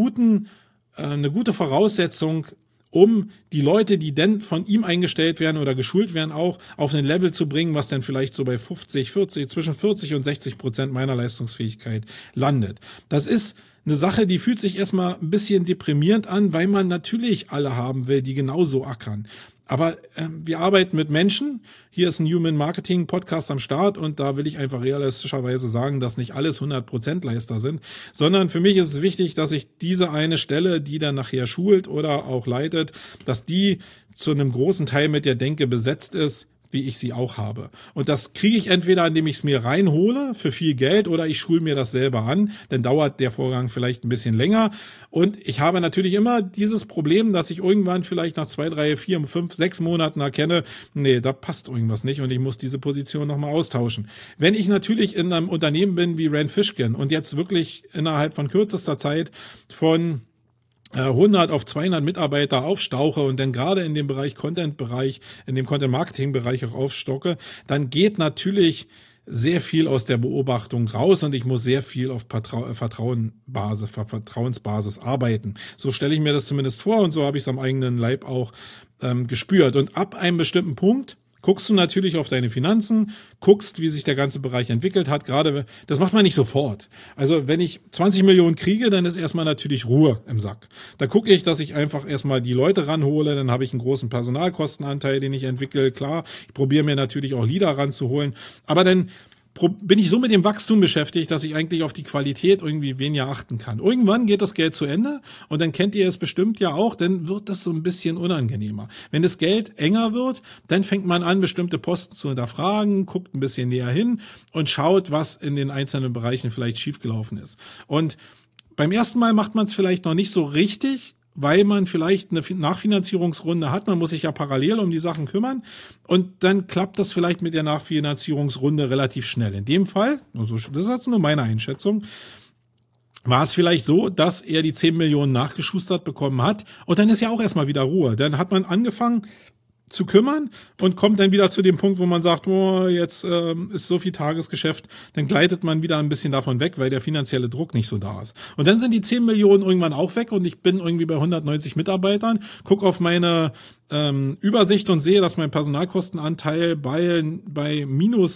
[SPEAKER 5] gute Voraussetzung, um die Leute, die denn von ihm eingestellt werden oder geschult werden, auch auf ein Level zu bringen, was dann vielleicht so bei zwischen 40 und 60% meiner Leistungsfähigkeit landet. Das ist eine Sache, die fühlt sich erstmal ein bisschen deprimierend an, weil man natürlich alle haben will, die genauso ackern. Aber wir arbeiten mit Menschen. Hier ist ein Human Marketing Podcast am Start, und da will ich einfach realistischerweise sagen, dass nicht alles 100% Leister sind, sondern für mich ist es wichtig, dass ich diese eine Stelle, die dann nachher schult oder auch leitet, dass die zu einem großen Teil mit der Denke besetzt ist, wie ich sie auch habe. Und das kriege ich entweder, indem ich es mir reinhole für viel Geld, oder ich schule mir das selber an, dann dauert der Vorgang vielleicht ein bisschen länger. Und ich habe natürlich immer dieses Problem, dass ich irgendwann vielleicht nach 2, 3, 4, 5, 6 Monaten erkenne, nee, da passt irgendwas nicht und ich muss diese Position nochmal austauschen. Wenn ich natürlich in einem Unternehmen bin wie Rand Fishkin und jetzt wirklich innerhalb von kürzester Zeit von 100 auf 200 Mitarbeiter aufstauche und dann gerade in dem Bereich Content-Bereich, in dem Content-Marketing-Bereich auch aufstocke, dann geht natürlich sehr viel aus der Beobachtung raus und ich muss sehr viel auf Vertrauensbasis arbeiten. So stelle ich mir das zumindest vor und so habe ich es am eigenen Leib auch gespürt. Und ab einem bestimmten Punkt guckst du natürlich auf deine Finanzen, guckst, wie sich der ganze Bereich entwickelt hat. Gerade, das macht man nicht sofort. Also wenn ich 20 Millionen kriege, dann ist erstmal natürlich Ruhe im Sack. Da gucke ich, dass ich einfach erstmal die Leute ranhole, dann habe ich einen großen Personalkostenanteil, den ich entwickle. Klar, ich probiere mir natürlich auch Leader ranzuholen, aber dann bin ich so mit dem Wachstum beschäftigt, dass ich eigentlich auf die Qualität irgendwie weniger achten kann. Irgendwann geht das Geld zu Ende und dann kennt ihr es bestimmt ja auch, dann wird das so ein bisschen unangenehmer. Wenn das Geld enger wird, dann fängt man an, bestimmte Posten zu hinterfragen, guckt ein bisschen näher hin und schaut, was in den einzelnen Bereichen vielleicht schiefgelaufen ist. Und beim ersten Mal macht man es vielleicht noch nicht so richtig, weil man vielleicht eine Nachfinanzierungsrunde hat. Man muss sich ja parallel um die Sachen kümmern und dann klappt das vielleicht mit der Nachfinanzierungsrunde relativ schnell. In dem Fall, also das ist jetzt nur meine Einschätzung, war es vielleicht so, dass er die 10 Millionen nachgeschustert bekommen hat und dann ist ja auch erstmal wieder Ruhe. Dann hat man angefangen zu kümmern und kommt dann wieder zu dem Punkt, wo man sagt, oh, jetzt ist so viel Tagesgeschäft, dann gleitet man wieder ein bisschen davon weg, weil der finanzielle Druck nicht so da ist. Und dann sind die 10 Millionen irgendwann auch weg und ich bin irgendwie bei 190 Mitarbeitern, gucke auf meine Übersicht und sehe, dass mein Personalkostenanteil bei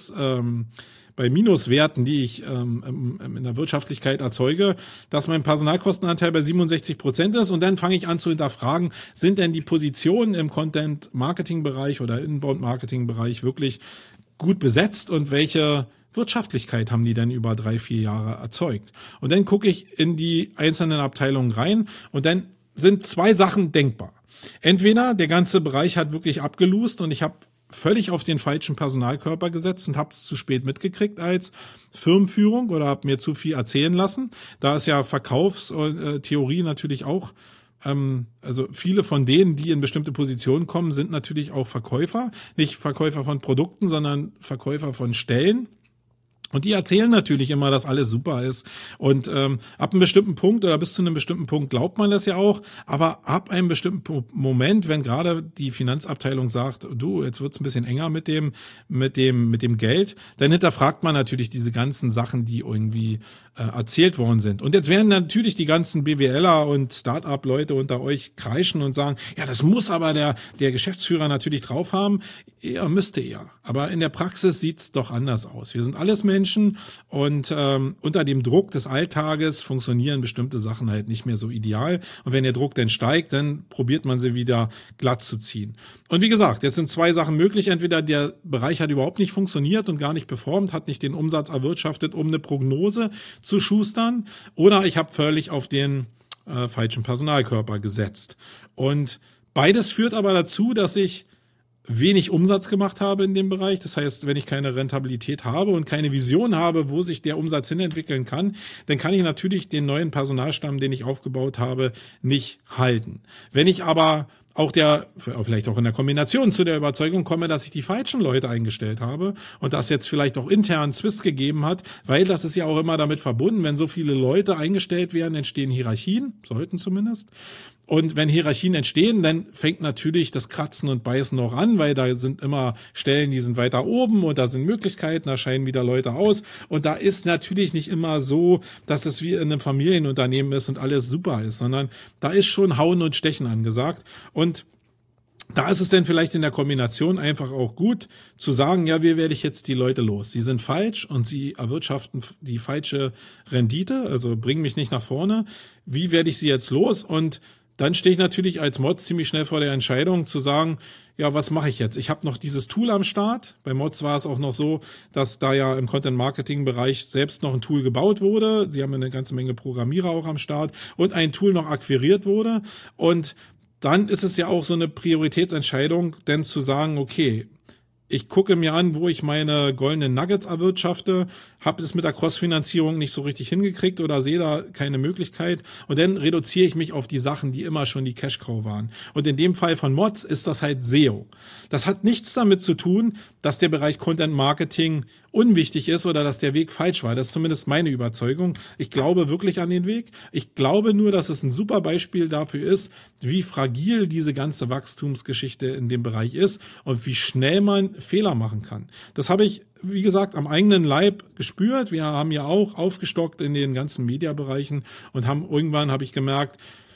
[SPEAKER 5] Minuswerten, die ich in der Wirtschaftlichkeit erzeuge, dass mein Personalkostenanteil bei 67% ist und dann fange ich an zu hinterfragen, sind denn die Positionen im Content-Marketing-Bereich oder Inbound-Marketing-Bereich wirklich gut besetzt und welche Wirtschaftlichkeit haben die denn über 3-4 Jahre erzeugt? Und dann gucke ich in die einzelnen Abteilungen rein und dann sind 2 Sachen denkbar. Entweder der ganze Bereich hat wirklich abgelust und ich habe völlig auf den falschen Personalkörper gesetzt und habe es zu spät mitgekriegt als Firmenführung oder habe mir zu viel erzählen lassen. Da ist ja Verkaufstheorie natürlich auch, also viele von denen, die in bestimmte Positionen kommen, sind natürlich auch Verkäufer. Nicht Verkäufer von Produkten, sondern Verkäufer von Stellen. Und die erzählen natürlich immer, dass alles super ist. Und ab einem bestimmten Punkt oder bis zu einem bestimmten Punkt glaubt man das ja auch. Aber ab einem bestimmten Moment, wenn gerade die Finanzabteilung sagt, du, jetzt wird's ein bisschen enger mit dem Geld, dann hinterfragt man natürlich diese ganzen Sachen, die irgendwie erzählt worden sind. Und jetzt werden natürlich die ganzen BWLer und Start-up-Leute unter euch kreischen und sagen, ja, das muss aber der Geschäftsführer natürlich drauf haben. Ja, müsste er. Aber in der Praxis sieht's doch anders aus. Wir sind alles Menschen und unter dem Druck des Alltages funktionieren bestimmte Sachen halt nicht mehr so ideal. Und wenn der Druck dann steigt, dann probiert man sie wieder glatt zu ziehen. Und wie gesagt, jetzt sind 2 Sachen möglich. Entweder der Bereich hat überhaupt nicht funktioniert und gar nicht performt, hat nicht den Umsatz erwirtschaftet, um eine Prognose zu schustern, oder ich habe völlig auf den falschen Personalkörper gesetzt. Und beides führt aber dazu, dass ich wenig Umsatz gemacht habe in dem Bereich. Das heißt, wenn ich keine Rentabilität habe und keine Vision habe, wo sich der Umsatz hinentwickeln kann, dann kann ich natürlich den neuen Personalstamm, den ich aufgebaut habe, nicht halten. Wenn ich aber auch vielleicht auch in der Kombination zu der Überzeugung komme, dass ich die falschen Leute eingestellt habe und das jetzt vielleicht auch intern Zwist gegeben hat, weil das ist ja auch immer damit verbunden, wenn so viele Leute eingestellt werden, entstehen Hierarchien, sollten zumindest. Und wenn Hierarchien entstehen, dann fängt natürlich das Kratzen und Beißen noch an, weil da sind immer Stellen, die sind weiter oben und da sind Möglichkeiten, da scheiden wieder Leute aus. Und da ist natürlich nicht immer so, dass es wie in einem Familienunternehmen ist und alles super ist, sondern da ist schon Hauen und Stechen angesagt. Und da ist es dann vielleicht in der Kombination einfach auch gut zu sagen, ja, wie werde ich jetzt die Leute los? Sie sind falsch und sie erwirtschaften die falsche Rendite, also bringen mich nicht nach vorne. Wie werde ich sie jetzt los? Und dann stehe ich natürlich als Mods ziemlich schnell vor der Entscheidung zu sagen, ja, was mache ich jetzt? Ich habe noch dieses Tool am Start. Bei Mods war es auch noch so, dass da ja im Content-Marketing-Bereich selbst noch ein Tool gebaut wurde. Sie haben eine ganze Menge Programmierer auch am Start und ein Tool noch akquiriert wurde. Und dann ist es ja auch so eine Prioritätsentscheidung, denn zu sagen, okay, ich gucke mir an, wo ich meine goldenen Nuggets erwirtschafte, habe es mit der Cross-Finanzierung nicht so richtig hingekriegt oder sehe da keine Möglichkeit und dann reduziere ich mich auf die Sachen, die immer schon die Cash-Cow waren. Und in dem Fall von Mods ist das halt SEO. Das hat nichts damit zu tun, dass der Bereich Content-Marketing unwichtig ist oder dass der Weg falsch war. Das ist zumindest meine Überzeugung. Ich glaube wirklich an den Weg. Ich glaube nur, dass es ein super Beispiel dafür ist, wie fragil diese ganze Wachstumsgeschichte in dem Bereich ist und wie schnell man Fehler machen kann. Das habe ich, wie gesagt, am eigenen Leib gespürt. Wir haben ja auch aufgestockt in den ganzen Mediabereichen und irgendwann habe ich gemerkt,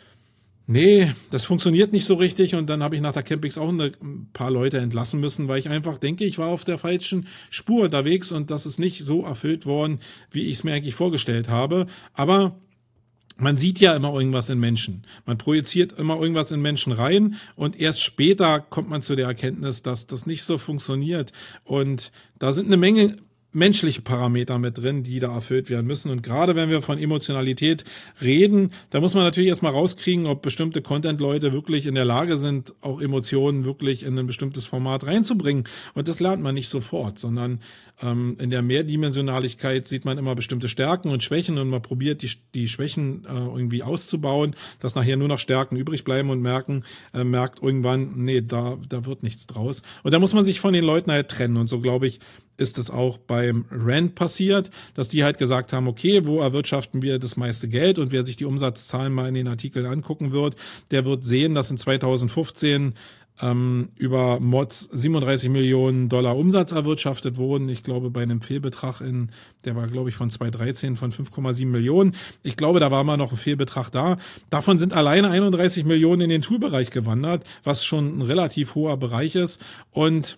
[SPEAKER 5] nee, das funktioniert nicht so richtig und dann habe ich nach der Campix auch ein paar Leute entlassen müssen, weil ich einfach denke, ich war auf der falschen Spur unterwegs und das ist nicht so erfüllt worden, wie ich es mir eigentlich vorgestellt habe. Aber man sieht ja immer irgendwas in Menschen. Man projiziert immer irgendwas in Menschen rein und erst später kommt man zu der Erkenntnis, dass das nicht so funktioniert. Und da sind eine Menge menschliche Parameter mit drin, die da erfüllt werden müssen. Und gerade wenn wir von Emotionalität reden, da muss man natürlich erstmal rauskriegen, ob bestimmte Content-Leute wirklich in der Lage sind, auch Emotionen wirklich in ein bestimmtes Format reinzubringen. Und das lernt man nicht sofort, sondern in der Mehrdimensionaligkeit sieht man immer bestimmte Stärken und Schwächen und man probiert die Schwächen irgendwie auszubauen, dass nachher nur noch Stärken übrig bleiben und merkt irgendwann, nee, da wird nichts draus. Und da muss man sich von den Leuten halt trennen. Und so, glaube ich, ist es auch beim Rand passiert, dass die halt gesagt haben, okay, wo erwirtschaften wir das meiste Geld? Und wer sich die Umsatzzahlen mal in den Artikeln angucken wird, der wird sehen, dass in 2015 über Mods 37 Millionen Dollar Umsatz erwirtschaftet wurden. Ich glaube, bei einem Fehlbetrag der war, glaube ich, von 2013 von 5,7 Millionen. Ich glaube, da war mal noch ein Fehlbetrag da. Davon sind alleine 31 Millionen in den Toolbereich gewandert, was schon ein relativ hoher Bereich ist. Und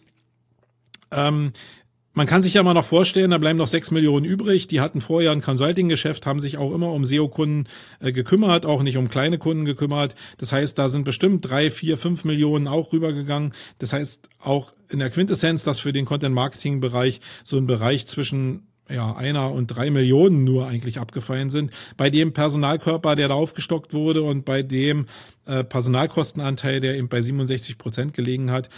[SPEAKER 5] man kann sich ja mal noch vorstellen, da bleiben noch 6 Millionen übrig. Die hatten vorher ein Consulting-Geschäft, haben sich auch immer um SEO-Kunden gekümmert, auch nicht um kleine Kunden gekümmert. Das heißt, da sind bestimmt 3, 4, 5 Millionen auch rübergegangen. Das heißt, auch in der Quintessenz, dass für den Content-Marketing-Bereich so ein Bereich zwischen 1 und 3 Millionen nur eigentlich abgefallen sind. Bei dem Personalkörper, der da aufgestockt wurde und bei dem Personalkostenanteil, der eben bei 67% gelegen hat,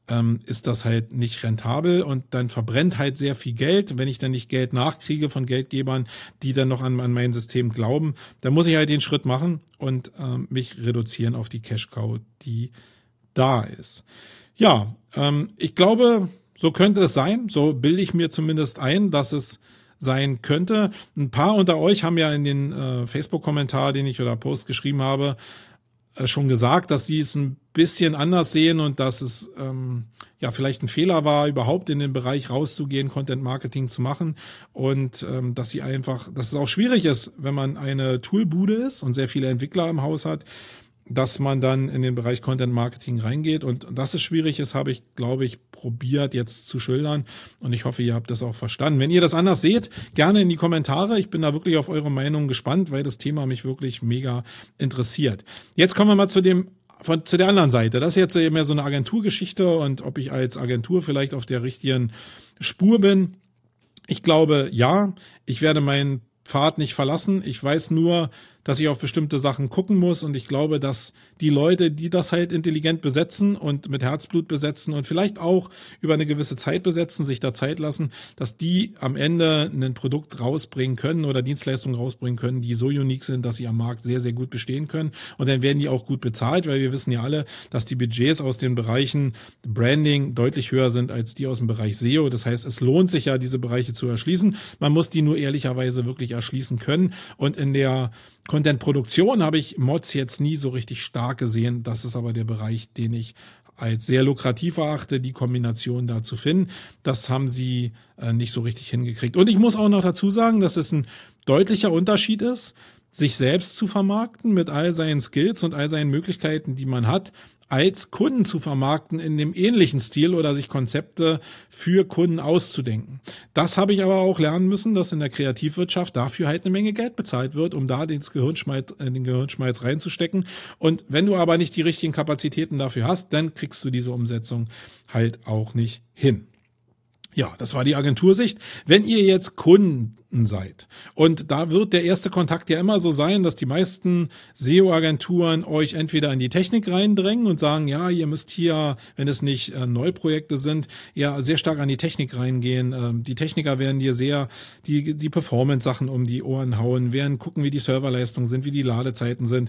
[SPEAKER 5] ist das halt nicht rentabel und dann verbrennt halt sehr viel Geld. Wenn ich dann nicht Geld nachkriege von Geldgebern, die dann noch an mein System glauben, dann muss ich halt den Schritt machen und mich reduzieren auf die Cash-Cow, die da ist. Ja, ich glaube, so könnte es sein. So bilde ich mir zumindest ein, dass es sein könnte. Ein paar unter euch haben ja in den Facebook-Kommentar, den ich oder Post geschrieben habe, schon gesagt, dass sie es ein bisschen anders sehen und dass es vielleicht ein Fehler war, überhaupt in den Bereich rauszugehen, Content Marketing zu machen und dass es auch schwierig ist, wenn man eine Toolbude ist und sehr viele Entwickler im Haus hat, dass man dann in den Bereich Content Marketing reingeht und dass es schwierig ist, habe ich, glaube ich, probiert jetzt zu schildern und ich hoffe, ihr habt das auch verstanden. Wenn ihr das anders seht, gerne in die Kommentare. Ich bin da wirklich auf eure Meinung gespannt, weil das Thema mich wirklich mega interessiert. Jetzt kommen wir mal zu der anderen Seite. Das ist jetzt mehr so eine Agenturgeschichte und ob ich als Agentur vielleicht auf der richtigen Spur bin. Ich glaube, ja, ich werde meinen Pfad nicht verlassen. Ich weiß nur, dass ich auf bestimmte Sachen gucken muss und ich glaube, dass die Leute, die das halt intelligent besetzen und mit Herzblut besetzen und vielleicht auch über eine gewisse Zeit besetzen, sich da Zeit lassen, dass die am Ende ein Produkt rausbringen können oder Dienstleistungen rausbringen können, die so unique sind, dass sie am Markt sehr, sehr gut bestehen können und dann werden die auch gut bezahlt, weil wir wissen ja alle, dass die Budgets aus den Bereichen Branding deutlich höher sind als die aus dem Bereich SEO. Das heißt, es lohnt sich ja, diese Bereiche zu erschließen. Man muss die nur ehrlicherweise wirklich erschließen können und in der Content-Produktion habe ich Mods jetzt nie so richtig stark gesehen. Das ist aber der Bereich, den ich als sehr lukrativ erachte, die Kombination da zu finden. Das haben sie nicht so richtig hingekriegt. Und ich muss auch noch dazu sagen, dass es ein deutlicher Unterschied ist, sich selbst zu vermarkten mit all seinen Skills und all seinen Möglichkeiten, die man hat, als Kunden zu vermarkten in dem ähnlichen Stil oder sich Konzepte für Kunden auszudenken. Das habe ich aber auch lernen müssen, dass in der Kreativwirtschaft dafür halt eine Menge Geld bezahlt wird, um da den Gehirnschmalz reinzustecken. Und wenn du aber nicht die richtigen Kapazitäten dafür hast, dann kriegst du diese Umsetzung halt auch nicht hin. Ja, das war die Agentursicht. Wenn ihr jetzt Kunden seid und da wird der erste Kontakt ja immer so sein, dass die meisten SEO-Agenturen euch entweder in die Technik reindrängen und sagen, ja, ihr müsst hier, wenn es nicht Neuprojekte sind, ja sehr stark an die Technik reingehen. Die Techniker werden dir sehr die Performance-Sachen um die Ohren hauen, werden gucken, wie die Serverleistungen sind, wie die Ladezeiten sind.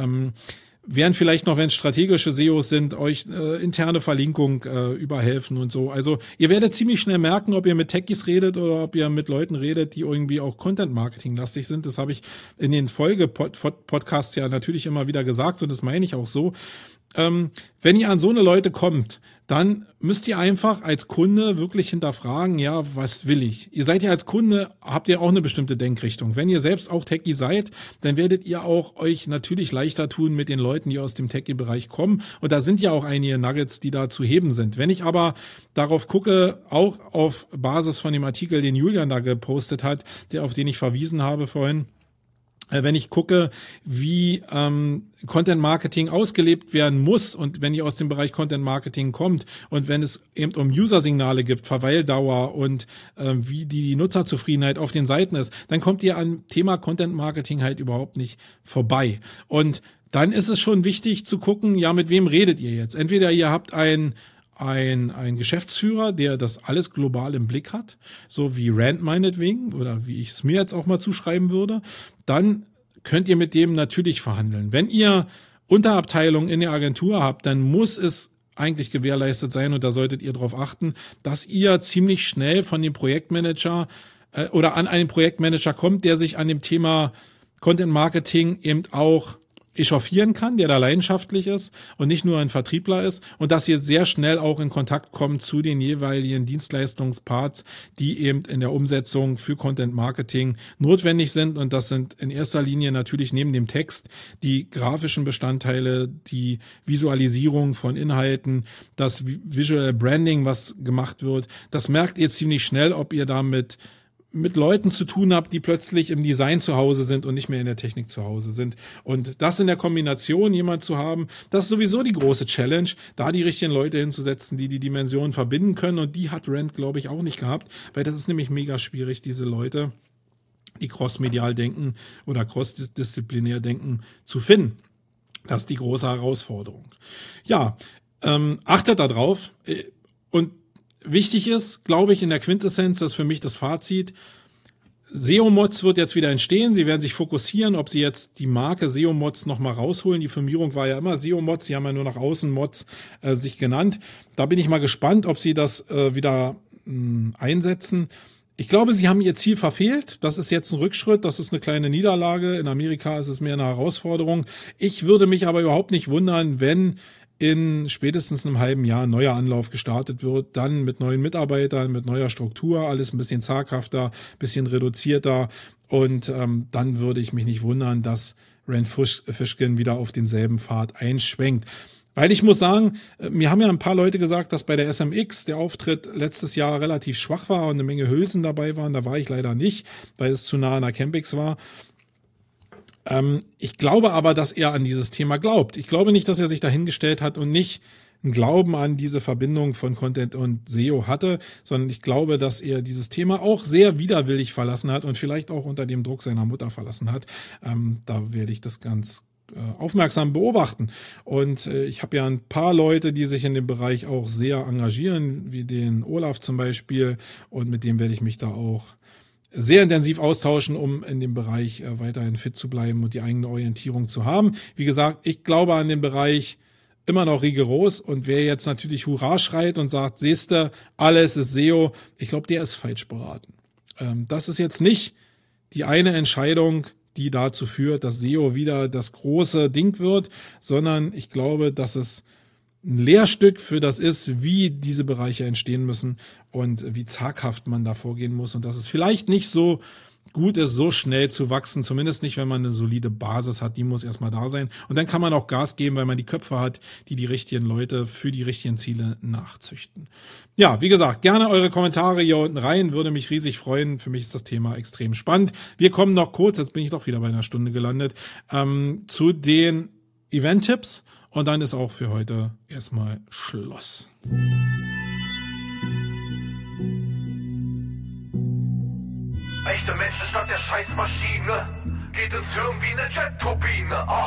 [SPEAKER 5] Werden vielleicht noch, wenn es strategische SEOs sind, euch interne Verlinkung überhelfen und so. Also ihr werdet ziemlich schnell merken, ob ihr mit Techies redet oder ob ihr mit Leuten redet, die irgendwie auch Content-Marketing-lastig sind. Das habe ich in den Folge-Podcasts ja natürlich immer wieder gesagt und das meine ich auch so. Wenn ihr an so eine Leute kommt, dann müsst ihr einfach als Kunde wirklich hinterfragen, ja, was will ich? Ihr seid ja als Kunde, habt ihr auch eine bestimmte Denkrichtung. Wenn ihr selbst auch Techie seid, dann werdet ihr auch euch natürlich leichter tun mit den Leuten, die aus dem Techie-Bereich kommen. Und da sind ja auch einige Nuggets, die da zu heben sind. Wenn ich aber darauf gucke, auch auf Basis von dem Artikel, den Julian da gepostet hat, auf den ich verwiesen habe vorhin, wenn ich gucke, wie Content Marketing ausgelebt werden muss und wenn ihr aus dem Bereich Content Marketing kommt und wenn es eben um User-Signale gibt, Verweildauer und wie die Nutzerzufriedenheit auf den Seiten ist, dann kommt ihr an Thema Content Marketing halt überhaupt nicht vorbei. Und dann ist es schon wichtig zu gucken, ja, mit wem redet ihr jetzt? Entweder ihr habt ein Geschäftsführer, der das alles global im Blick hat, so wie Rand meinetwegen oder wie ich es mir jetzt auch mal zuschreiben würde, dann könnt ihr mit dem natürlich verhandeln. Wenn ihr Unterabteilungen in der Agentur habt, dann muss es eigentlich gewährleistet sein und da solltet ihr darauf achten, dass ihr ziemlich schnell von dem Projektmanager oder an einen Projektmanager kommt, der sich an dem Thema Content Marketing eben auch echauffieren kann, der da leidenschaftlich ist und nicht nur ein Vertriebler ist und dass ihr sehr schnell auch in Kontakt kommt zu den jeweiligen Dienstleistungsparts, die eben in der Umsetzung für Content Marketing notwendig sind und das sind in erster Linie natürlich neben dem Text die grafischen Bestandteile, die Visualisierung von Inhalten, das Visual Branding, was gemacht wird. Das merkt ihr ziemlich schnell, ob ihr damit mit Leuten zu tun habt, die plötzlich im Design zu Hause sind und nicht mehr in der Technik zu Hause sind. Und das in der Kombination jemand zu haben, das ist sowieso die große Challenge, da die richtigen Leute hinzusetzen, die die Dimensionen verbinden können. Und die hat Rand, glaube ich, auch nicht gehabt, weil das ist nämlich mega schwierig, diese Leute, die crossmedial denken oder crossdisziplinär denken, zu finden. Das ist die große Herausforderung. Ja, achtet da drauf und wichtig ist, glaube ich, in der Quintessenz, das ist für mich das Fazit, SEO-Mods wird jetzt wieder entstehen. Sie werden sich fokussieren, ob sie jetzt die Marke SEO-Mods nochmal rausholen. Die Firmierung war ja immer SEO-Mods. Sie haben ja nur nach außen Mods sich genannt. Da bin ich mal gespannt, ob sie das wieder einsetzen. Ich glaube, sie haben ihr Ziel verfehlt. Das ist jetzt ein Rückschritt. Das ist eine kleine Niederlage. In Amerika ist es mehr eine Herausforderung. Ich würde mich aber überhaupt nicht wundern, wenn in spätestens einem halben Jahr ein neuer Anlauf gestartet wird, dann mit neuen Mitarbeitern, mit neuer Struktur, alles ein bisschen zaghafter, ein bisschen reduzierter und dann würde ich mich nicht wundern, dass Rand Fishkin wieder auf denselben Pfad einschwenkt. Weil ich muss sagen, mir haben ja ein paar Leute gesagt, dass bei der SMX der Auftritt letztes Jahr relativ schwach war und eine Menge Hülsen dabei waren. Da war ich leider nicht, weil es zu nah an der Campix war. Ich glaube aber, dass er an dieses Thema glaubt. Ich glaube nicht, dass er sich dahingestellt hat und nicht einen Glauben an diese Verbindung von Content und SEO hatte, sondern ich glaube, dass er dieses Thema auch sehr widerwillig verlassen hat und vielleicht auch unter dem Druck seiner Mutter verlassen hat. Da werde ich das ganz aufmerksam beobachten. Und ich habe ja ein paar Leute, die sich in dem Bereich auch sehr engagieren, wie den Olaf zum Beispiel, und mit dem werde ich mich da auch sehr intensiv austauschen, um in dem Bereich weiterhin fit zu bleiben und die eigene Orientierung zu haben. Wie gesagt, ich glaube an den Bereich immer noch rigoros und wer jetzt natürlich Hurra schreit und sagt, siehste, alles ist SEO, ich glaube, der ist falsch beraten. Das ist jetzt nicht die eine Entscheidung, die dazu führt, dass SEO wieder das große Ding wird, sondern ich glaube, dass es ein Lehrstück für das ist, wie diese Bereiche entstehen müssen und wie zaghaft man da vorgehen muss und dass es vielleicht nicht so gut ist, so schnell zu wachsen, zumindest nicht, wenn man eine solide Basis hat, die muss erstmal da sein und dann kann man auch Gas geben, weil man die Köpfe hat, die die richtigen Leute für die richtigen Ziele nachzüchten. Ja, wie gesagt, gerne eure Kommentare hier unten rein, würde mich riesig freuen, für mich ist das Thema extrem spannend. Wir kommen noch kurz, jetzt bin ich doch wieder bei einer Stunde gelandet, zu den Event-Tipps. Und dann ist auch für heute erstmal Schluss.
[SPEAKER 2] Echte Menschen statt der Scheißmaschine. Geht ins Hirn wie eine Jet-Turbine. Oh.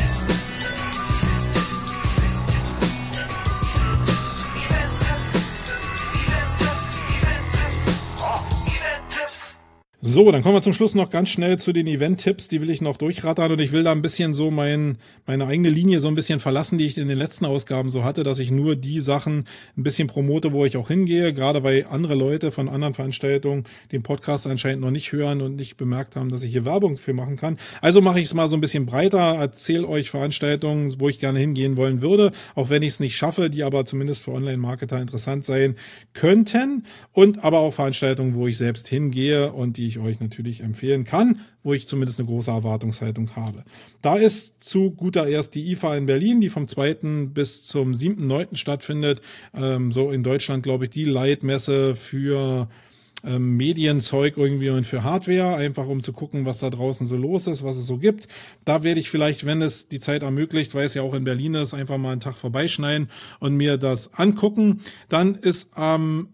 [SPEAKER 5] So, dann kommen wir zum Schluss noch ganz schnell zu den Event-Tipps, die will ich noch durchrattern und ich will da ein bisschen so meine eigene Linie so ein bisschen verlassen, die ich in den letzten Ausgaben so hatte, dass ich nur die Sachen ein bisschen promote, wo ich auch hingehe, gerade weil andere Leute von anderen Veranstaltungen den Podcast anscheinend noch nicht hören und nicht bemerkt haben, dass ich hier Werbung für machen kann. Also mache ich es mal so ein bisschen breiter, erzähle euch Veranstaltungen, wo ich gerne hingehen wollen würde, auch wenn ich es nicht schaffe, die aber zumindest für Online-Marketer interessant sein könnten und aber auch Veranstaltungen, wo ich selbst hingehe und die ich euch natürlich empfehlen kann, wo ich zumindest eine große Erwartungshaltung habe. Da ist zu guter Erst die IFA in Berlin, die vom 2. bis zum 7.9. stattfindet. So in Deutschland, glaube ich, die Leitmesse für Medienzeug irgendwie und für Hardware, einfach um zu gucken, was da draußen so los ist, was es so gibt. Da werde ich vielleicht, wenn es die Zeit ermöglicht, weil es ja auch in Berlin ist, einfach mal einen Tag vorbeischneiden und mir das angucken. Dann ist am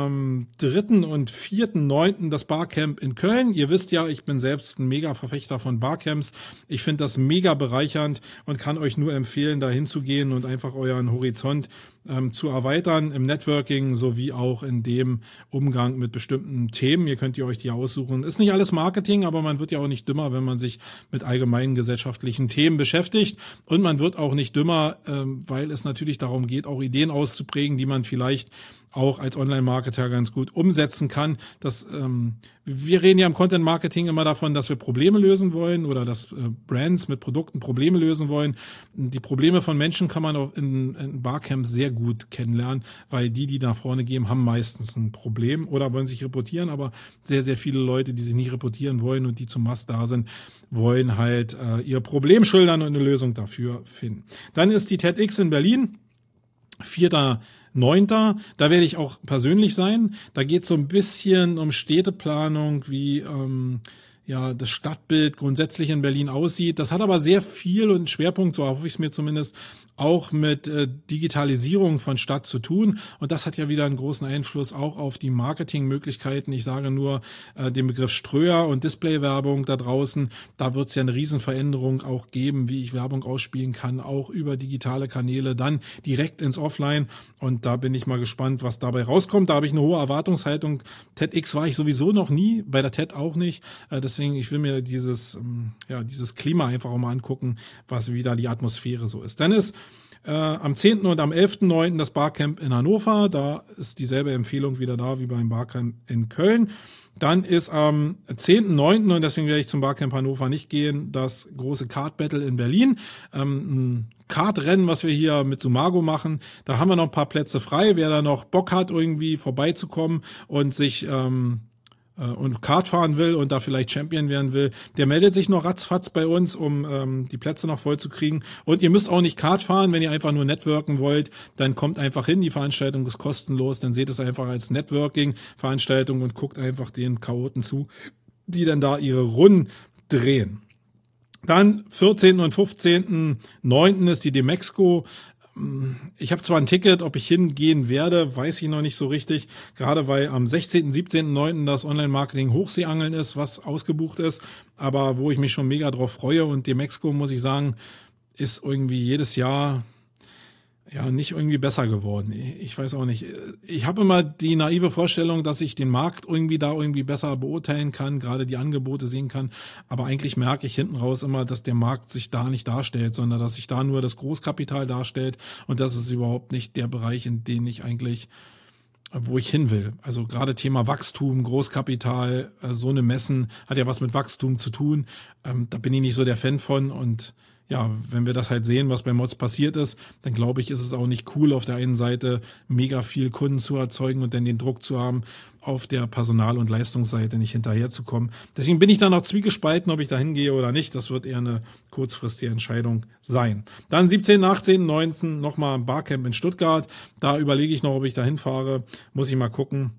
[SPEAKER 5] 3. und 4.9. das Barcamp in Köln. Ihr wisst ja, ich bin selbst ein mega Verfechter von Barcamps. Ich finde das mega bereichernd und kann euch nur empfehlen, da hinzugehen und einfach euren Horizont zu erweitern im Networking sowie auch in dem Umgang mit bestimmten Themen. Ihr könnt euch die aussuchen. Ist nicht alles Marketing, aber man wird ja auch nicht dümmer, wenn man sich mit allgemeinen gesellschaftlichen Themen beschäftigt. Und man wird auch nicht dümmer, weil es natürlich darum geht, auch Ideen auszuprägen, die man vielleicht auch als Online-Marketer ganz gut umsetzen kann. Wir reden ja im Content-Marketing immer davon, dass wir Probleme lösen wollen oder dass Brands mit Produkten Probleme lösen wollen. Die Probleme von Menschen kann man auch in Barcamps sehr gut kennenlernen, weil die nach vorne gehen, haben meistens ein Problem oder wollen sich reportieren, aber sehr, sehr viele Leute, die sich nicht reportieren wollen und die zum Mast da sind, wollen halt ihr Problem schildern und eine Lösung dafür finden. Dann ist die TEDx in Berlin, 4.9. Da werde ich auch persönlich sein. Da geht es so ein bisschen um Städteplanung, wie das Stadtbild grundsätzlich in Berlin aussieht. Das hat aber sehr viel und Schwerpunkt, so hoffe ich es mir zumindest, auch mit Digitalisierung von Stadt zu tun. Und das hat ja wieder einen großen Einfluss auch auf die Marketingmöglichkeiten. Ich sage nur den Begriff Ströer und Displaywerbung da draußen. Da wird es ja eine Riesenveränderung auch geben, wie ich Werbung ausspielen kann, auch über digitale Kanäle, dann direkt ins Offline. Und da bin ich mal gespannt, was dabei rauskommt. Da habe ich eine hohe Erwartungshaltung. TEDx war ich sowieso noch nie, bei der TED auch nicht. Deswegen, ich will mir dieses Klima einfach auch mal angucken, wie da die Atmosphäre so ist. Dann ist am 10. und am 11.9. das Barcamp in Hannover. Da ist dieselbe Empfehlung wieder da wie beim Barcamp in Köln. Dann ist am 10.9., und deswegen werde ich zum Barcamp Hannover nicht gehen, das große Kart Battle in Berlin. Ein Kartrennen, was wir hier mit Sumago machen. Da haben wir noch ein paar Plätze frei. Wer da noch Bock hat, irgendwie vorbeizukommen und sich und Kart fahren will und da vielleicht Champion werden will, der meldet sich noch ratzfatz bei uns, um die Plätze noch voll zu kriegen. Und ihr müsst auch nicht Kart fahren, wenn ihr einfach nur networken wollt, dann kommt einfach hin, die Veranstaltung ist kostenlos, dann seht es einfach als Networking-Veranstaltung und guckt einfach den Chaoten zu, die dann da ihre Runden drehen. Dann 14. und 15.9. ist die Demexco. Ich habe zwar ein Ticket, ob ich hingehen werde, weiß ich noch nicht so richtig, gerade weil am 16., 17.9. das Online-Marketing Hochseeangeln ist, was ausgebucht ist, aber wo ich mich schon mega drauf freue. Und Demexco, muss ich sagen, ist irgendwie jedes Jahr nicht irgendwie besser geworden. Ich weiß auch nicht. Ich habe immer die naive Vorstellung, dass ich den Markt irgendwie besser beurteilen kann, gerade die Angebote sehen kann. Aber eigentlich merke ich hinten raus immer, dass der Markt sich da nicht darstellt, sondern dass sich da nur das Großkapital darstellt. Und das ist überhaupt nicht der Bereich, in den ich eigentlich, wo ich hin will. Also gerade Thema Wachstum, Großkapital, so eine Messen hat ja was mit Wachstum zu tun. Da bin ich nicht so der Fan von. Und ja, wenn wir das halt sehen, was bei Mods passiert ist, dann glaube ich, ist es auch nicht cool, auf der einen Seite mega viel Kunden zu erzeugen und dann den Druck zu haben, auf der Personal- und Leistungsseite nicht hinterherzukommen. Deswegen bin ich da noch zwiegespalten, ob ich da hingehe oder nicht. Das wird eher eine kurzfristige Entscheidung sein. Dann 17., 18., 19. nochmal ein Barcamp in Stuttgart. Da überlege ich noch, ob ich da hinfahre. Muss ich mal gucken.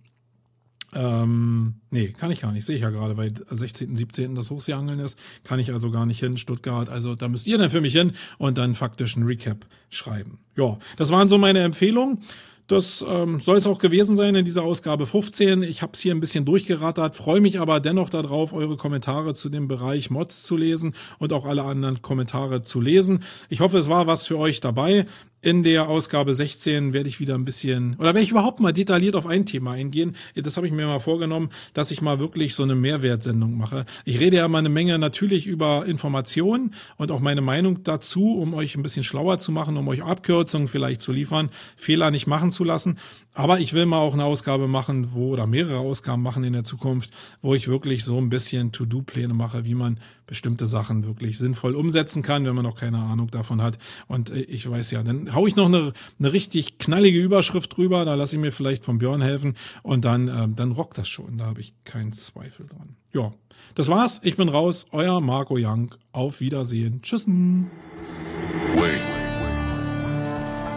[SPEAKER 5] Nee, kann ich gar nicht, sehe ich ja gerade, weil 16., 17. das Hochseeangeln ist, kann ich also gar nicht hin, Stuttgart, also da müsst ihr dann für mich hin und dann faktisch ein Recap schreiben. Ja, das waren so meine Empfehlungen. Das soll es auch gewesen sein in dieser Ausgabe 15. Ich habe es hier ein bisschen durchgerattert, freue mich aber dennoch darauf, eure Kommentare zu dem Bereich Mods zu lesen und auch alle anderen Kommentare zu lesen. Ich hoffe, es war was für euch dabei. In der Ausgabe 16 werde ich wieder ein bisschen, oder werde ich überhaupt mal detailliert auf ein Thema eingehen. Das habe ich mir mal vorgenommen, dass ich mal wirklich so eine Mehrwertsendung mache. Ich rede ja mal eine Menge natürlich über Informationen und auch meine Meinung dazu, um euch ein bisschen schlauer zu machen, um euch Abkürzungen vielleicht zu liefern, Fehler nicht machen zu lassen. Aber ich will mal auch eine Ausgabe machen, oder mehrere Ausgaben machen in der Zukunft, wo ich wirklich so ein bisschen To-Do-Pläne mache, wie man bestimmte Sachen wirklich sinnvoll umsetzen kann, wenn man noch keine Ahnung davon hat. Und ich weiß ja, dann hau ich noch eine richtig knallige Überschrift drüber, da lasse ich mir vielleicht von Björn helfen und dann rockt das schon, da habe ich keinen Zweifel dran. Ja, das war's, ich bin raus, euer Marco Young, auf Wiedersehen, tschüssen.
[SPEAKER 2] Wait.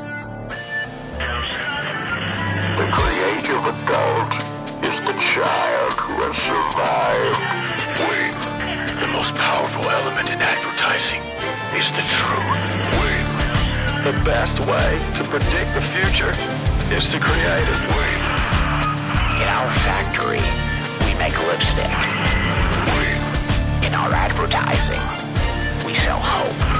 [SPEAKER 2] The creative adult is the child. advertising is the truth. Wayne.
[SPEAKER 3] The best way to predict the future is to create it.
[SPEAKER 2] Wayne.
[SPEAKER 4] In our factory, we make lipstick.
[SPEAKER 2] Wayne.
[SPEAKER 4] In our advertising, we sell hope.